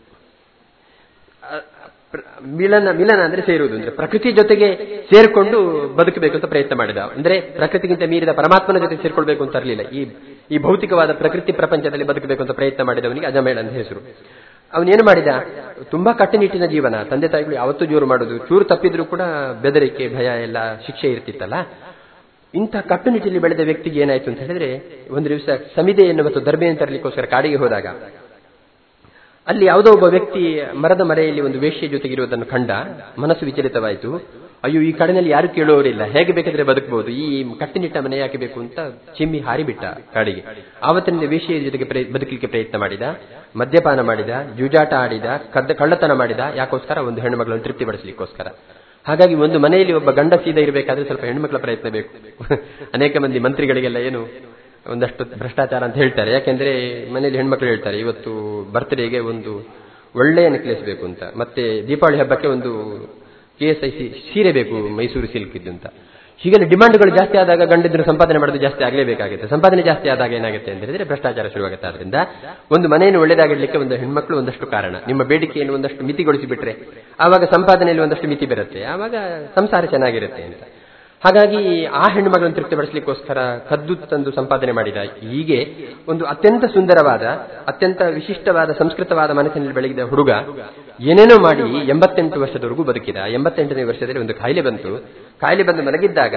Speaker 1: ಮಿಲನ ಅಂದ್ರೆ ಸೇರುವುದು, ಅಂದ್ರೆ ಪ್ರಕೃತಿ ಜೊತೆಗೆ ಸೇರ್ಕೊಂಡು ಬದುಕಬೇಕು ಅಂತ ಪ್ರಯತ್ನ ಮಾಡಿದ. ಅಂದ್ರೆ ಪ್ರಕೃತಿಗಿಂತ ಮೀರಿದ ಪರಮಾತ್ಮನ ಜೊತೆ ಸೇರ್ಕೊಳ್ಬೇಕು ಅಂತ ಇರಲಿಲ್ಲ, ಈ ಭೌತಿಕವಾದ ಪ್ರಕೃತಿ ಪ್ರಪಂಚದಲ್ಲಿ ಬದುಕಬೇಕು ಅಂತ ಪ್ರಯತ್ನ ಮಾಡಿದವನಿಗೆ ಅಜಮೇಳ ಅಂತ ಹೆಸರು. ಅವನೇನು ಮಾಡಿದ, ತುಂಬಾ ಕಟ್ಟುನಿಟ್ಟಿನ ಜೀವನ, ತಂದೆ ತಾಯಿಗಳು ಯಾವತ್ತೂ ಜೋರು ಮಾಡೋದು, ಚೂರು ತಪ್ಪಿದ್ರೂ ಕೂಡ ಬೆದರಿಕೆ, ಭಯ ಎಲ್ಲ ಶಿಕ್ಷೆ ಇರ್ತಿತ್ತಲ್ಲ. ಇಂಥ ಕಟ್ಟುನಿಟ್ಟಿನಲ್ಲಿ ಬೆಳೆದ ವ್ಯಕ್ತಿಗೆ ಏನಾಯ್ತು ಅಂತ ಹೇಳಿದ್ರೆ, ಒಂದು ದಿವಸ ಸಮಿದೆಯನ್ನು ಮತ್ತು ದರ್ಬೆಯನ್ನು ತರಲಿಕ್ಕೋಸ್ಕರ ಕಾಡಿಗೆ ಹೋದಾಗ ಅಲ್ಲಿ ಯಾವುದೋ ಒಬ್ಬ ವ್ಯಕ್ತಿ ಮರದ ಮರೆಯಲ್ಲಿ ಒಂದು ವೇಶ್ಯೆ ಜೊತೆಗಿರುವುದನ್ನು ಕಂಡ, ಮನಸ್ಸು ವಿಚಲಿತವಾಯಿತು. ಅಯ್ಯೋ, ಈ ಕಾಡಿನಲ್ಲಿ ಯಾರು ಕೇಳುವವರಿಲ್ಲ, ಹೇಗೆ ಬೇಕಾದ್ರೆ ಬದುಕಬಹುದು, ಈ ಕಟ್ಟುನಿಟ್ಟ ಮನೆ ಯಾಕೆ ಬೇಕು ಅಂತ ಚಿಮ್ಮಿ ಹಾರಿಬಿಟ್ಟ ಕಾಡಿಗೆ. ಆವತ್ತಿನಿಂದ ವೇಶ್ಯೆಯ ಜೊತೆಗೆ ಬದುಕಲಿಕ್ಕೆ ಪ್ರಯತ್ನ ಮಾಡಿದ, ಮದ್ಯಪಾನ ಮಾಡಿದ, ಜೂಜಾಟ ಆಡಿದ, ಕಳ್ಳತನ ಮಾಡಿದ. ಯಾಕೋಸ್ಕರ? ಒಂದು ಹೆಣ್ಣುಮಗಳನ್ನು ತೃಪ್ತಿಪಡಿಸಲಿಕ್ಕೋಸ್ಕರ. ಹಾಗಾಗಿ ಒಂದು ಮನೆಯಲ್ಲಿ ಒಬ್ಬ ಗಂಡ ಸೀದ ಇರಬೇಕಾದ್ರೆ ಸ್ವಲ್ಪ ಹೆಣ್ಮಕ್ಳ ಪ್ರಯತ್ನ ಬೇಕು. ಅನೇಕ ಮಂದಿ ಮಂತ್ರಿಗಳಿಗೆಲ್ಲ ಏನು ಒಂದಷ್ಟು ಭ್ರಷ್ಟಾಚಾರ ಅಂತ ಹೇಳ್ತಾರೆ. ಯಾಕೆಂದ್ರೆ ಮನೆಯಲ್ಲಿ ಹೆಣ್ಮಕ್ಳು ಹೇಳ್ತಾರೆ, ಇವತ್ತು ಬರ್ತ್ಡೇಗೆ ಒಂದು ಒಳ್ಳೆಯ ನೆಕ್ಲೆಸ್ ಬೇಕು ಅಂತ, ಮತ್ತೆ ದೀಪಾವಳಿ ಹಬ್ಬಕ್ಕೆ ಒಂದು KSIC ಸೀರೆ ಬೇಕು ಮೈಸೂರು ಸಿಲ್ಕ್ ಇದ್ದು ಅಂತ. ಹೀಗೆಲ್ಲ ಡಿಮಾಂಡ್ಗಳು ಜಾಸ್ತಿ ಆದಾಗ ಗಂಡಿದ್ರು ಸಂಪಾದನೆ ಮಾಡೋದು ಜಾಸ್ತಿ ಆಗಲೇಬೇಕಾಗುತ್ತೆ. ಸಂಪಾದನೆ ಜಾಸ್ತಿ ಆದಾಗ ಏನಾಗುತ್ತೆ ಅಂತ ಹೇಳಿದ್ರೆ ಭ್ರಷ್ಟಾಚಾರ ಶುರುವಾಗುತ್ತೆ. ಆದ್ರಿಂದ ಒಂದು ಮನೆಯನ್ನು ಒಳ್ಳೆಯದಾಗಿಡ್ಲಿಕ್ಕೆ ಒಂದು ಹೆಣ್ಮಕ್ಳು ಒಂದಷ್ಟು ಕಾರಣ, ನಿಮ್ಮ ಬೇಡಿಕೆಯನ್ನು ಒಂದಷ್ಟು ಮಿತಿಗೊಳಿಸಿ ಬಿಟ್ರೆ ಆವಾಗ ಸಂಪಾದನೆಯಲ್ಲಿ ಒಂದಷ್ಟು ಮಿತಿ ಬರುತ್ತೆ, ಆವಾಗ ಸಂಸಾರ ಚೆನ್ನಾಗಿರುತ್ತೆ ಅಂತ. ಹಾಗಾಗಿ ಆ ಹೆಣ್ಣು ಮಗಳನ್ನು ತೃಪ್ತಿಪಡಿಸಲಿಕ್ಕೋಸ್ಕರ ಕದ್ದು ತಂದು ಸಂಪಾದನೆ ಮಾಡಿದ. ಹೀಗೆ ಒಂದು ಅತ್ಯಂತ ಸುಂದರವಾದ, ಅತ್ಯಂತ ವಿಶಿಷ್ಟವಾದ, ಸಂಸ್ಕೃತವಾದ ಮನಸ್ಸಿನಲ್ಲಿ ಬೆಳಗಿದ ಹುಡುಗ ಏನೇನೋ ಮಾಡಿ 88 ವರ್ಷದವರೆಗೂ ಬದುಕಿದ. 88ನೇ ವರ್ಷದಲ್ಲಿ ಒಂದು ಕಾಯಿಲೆ ಬಂತು. ಕಾಯಿಲೆ ಬಂದು ಮಲಗಿದ್ದಾಗ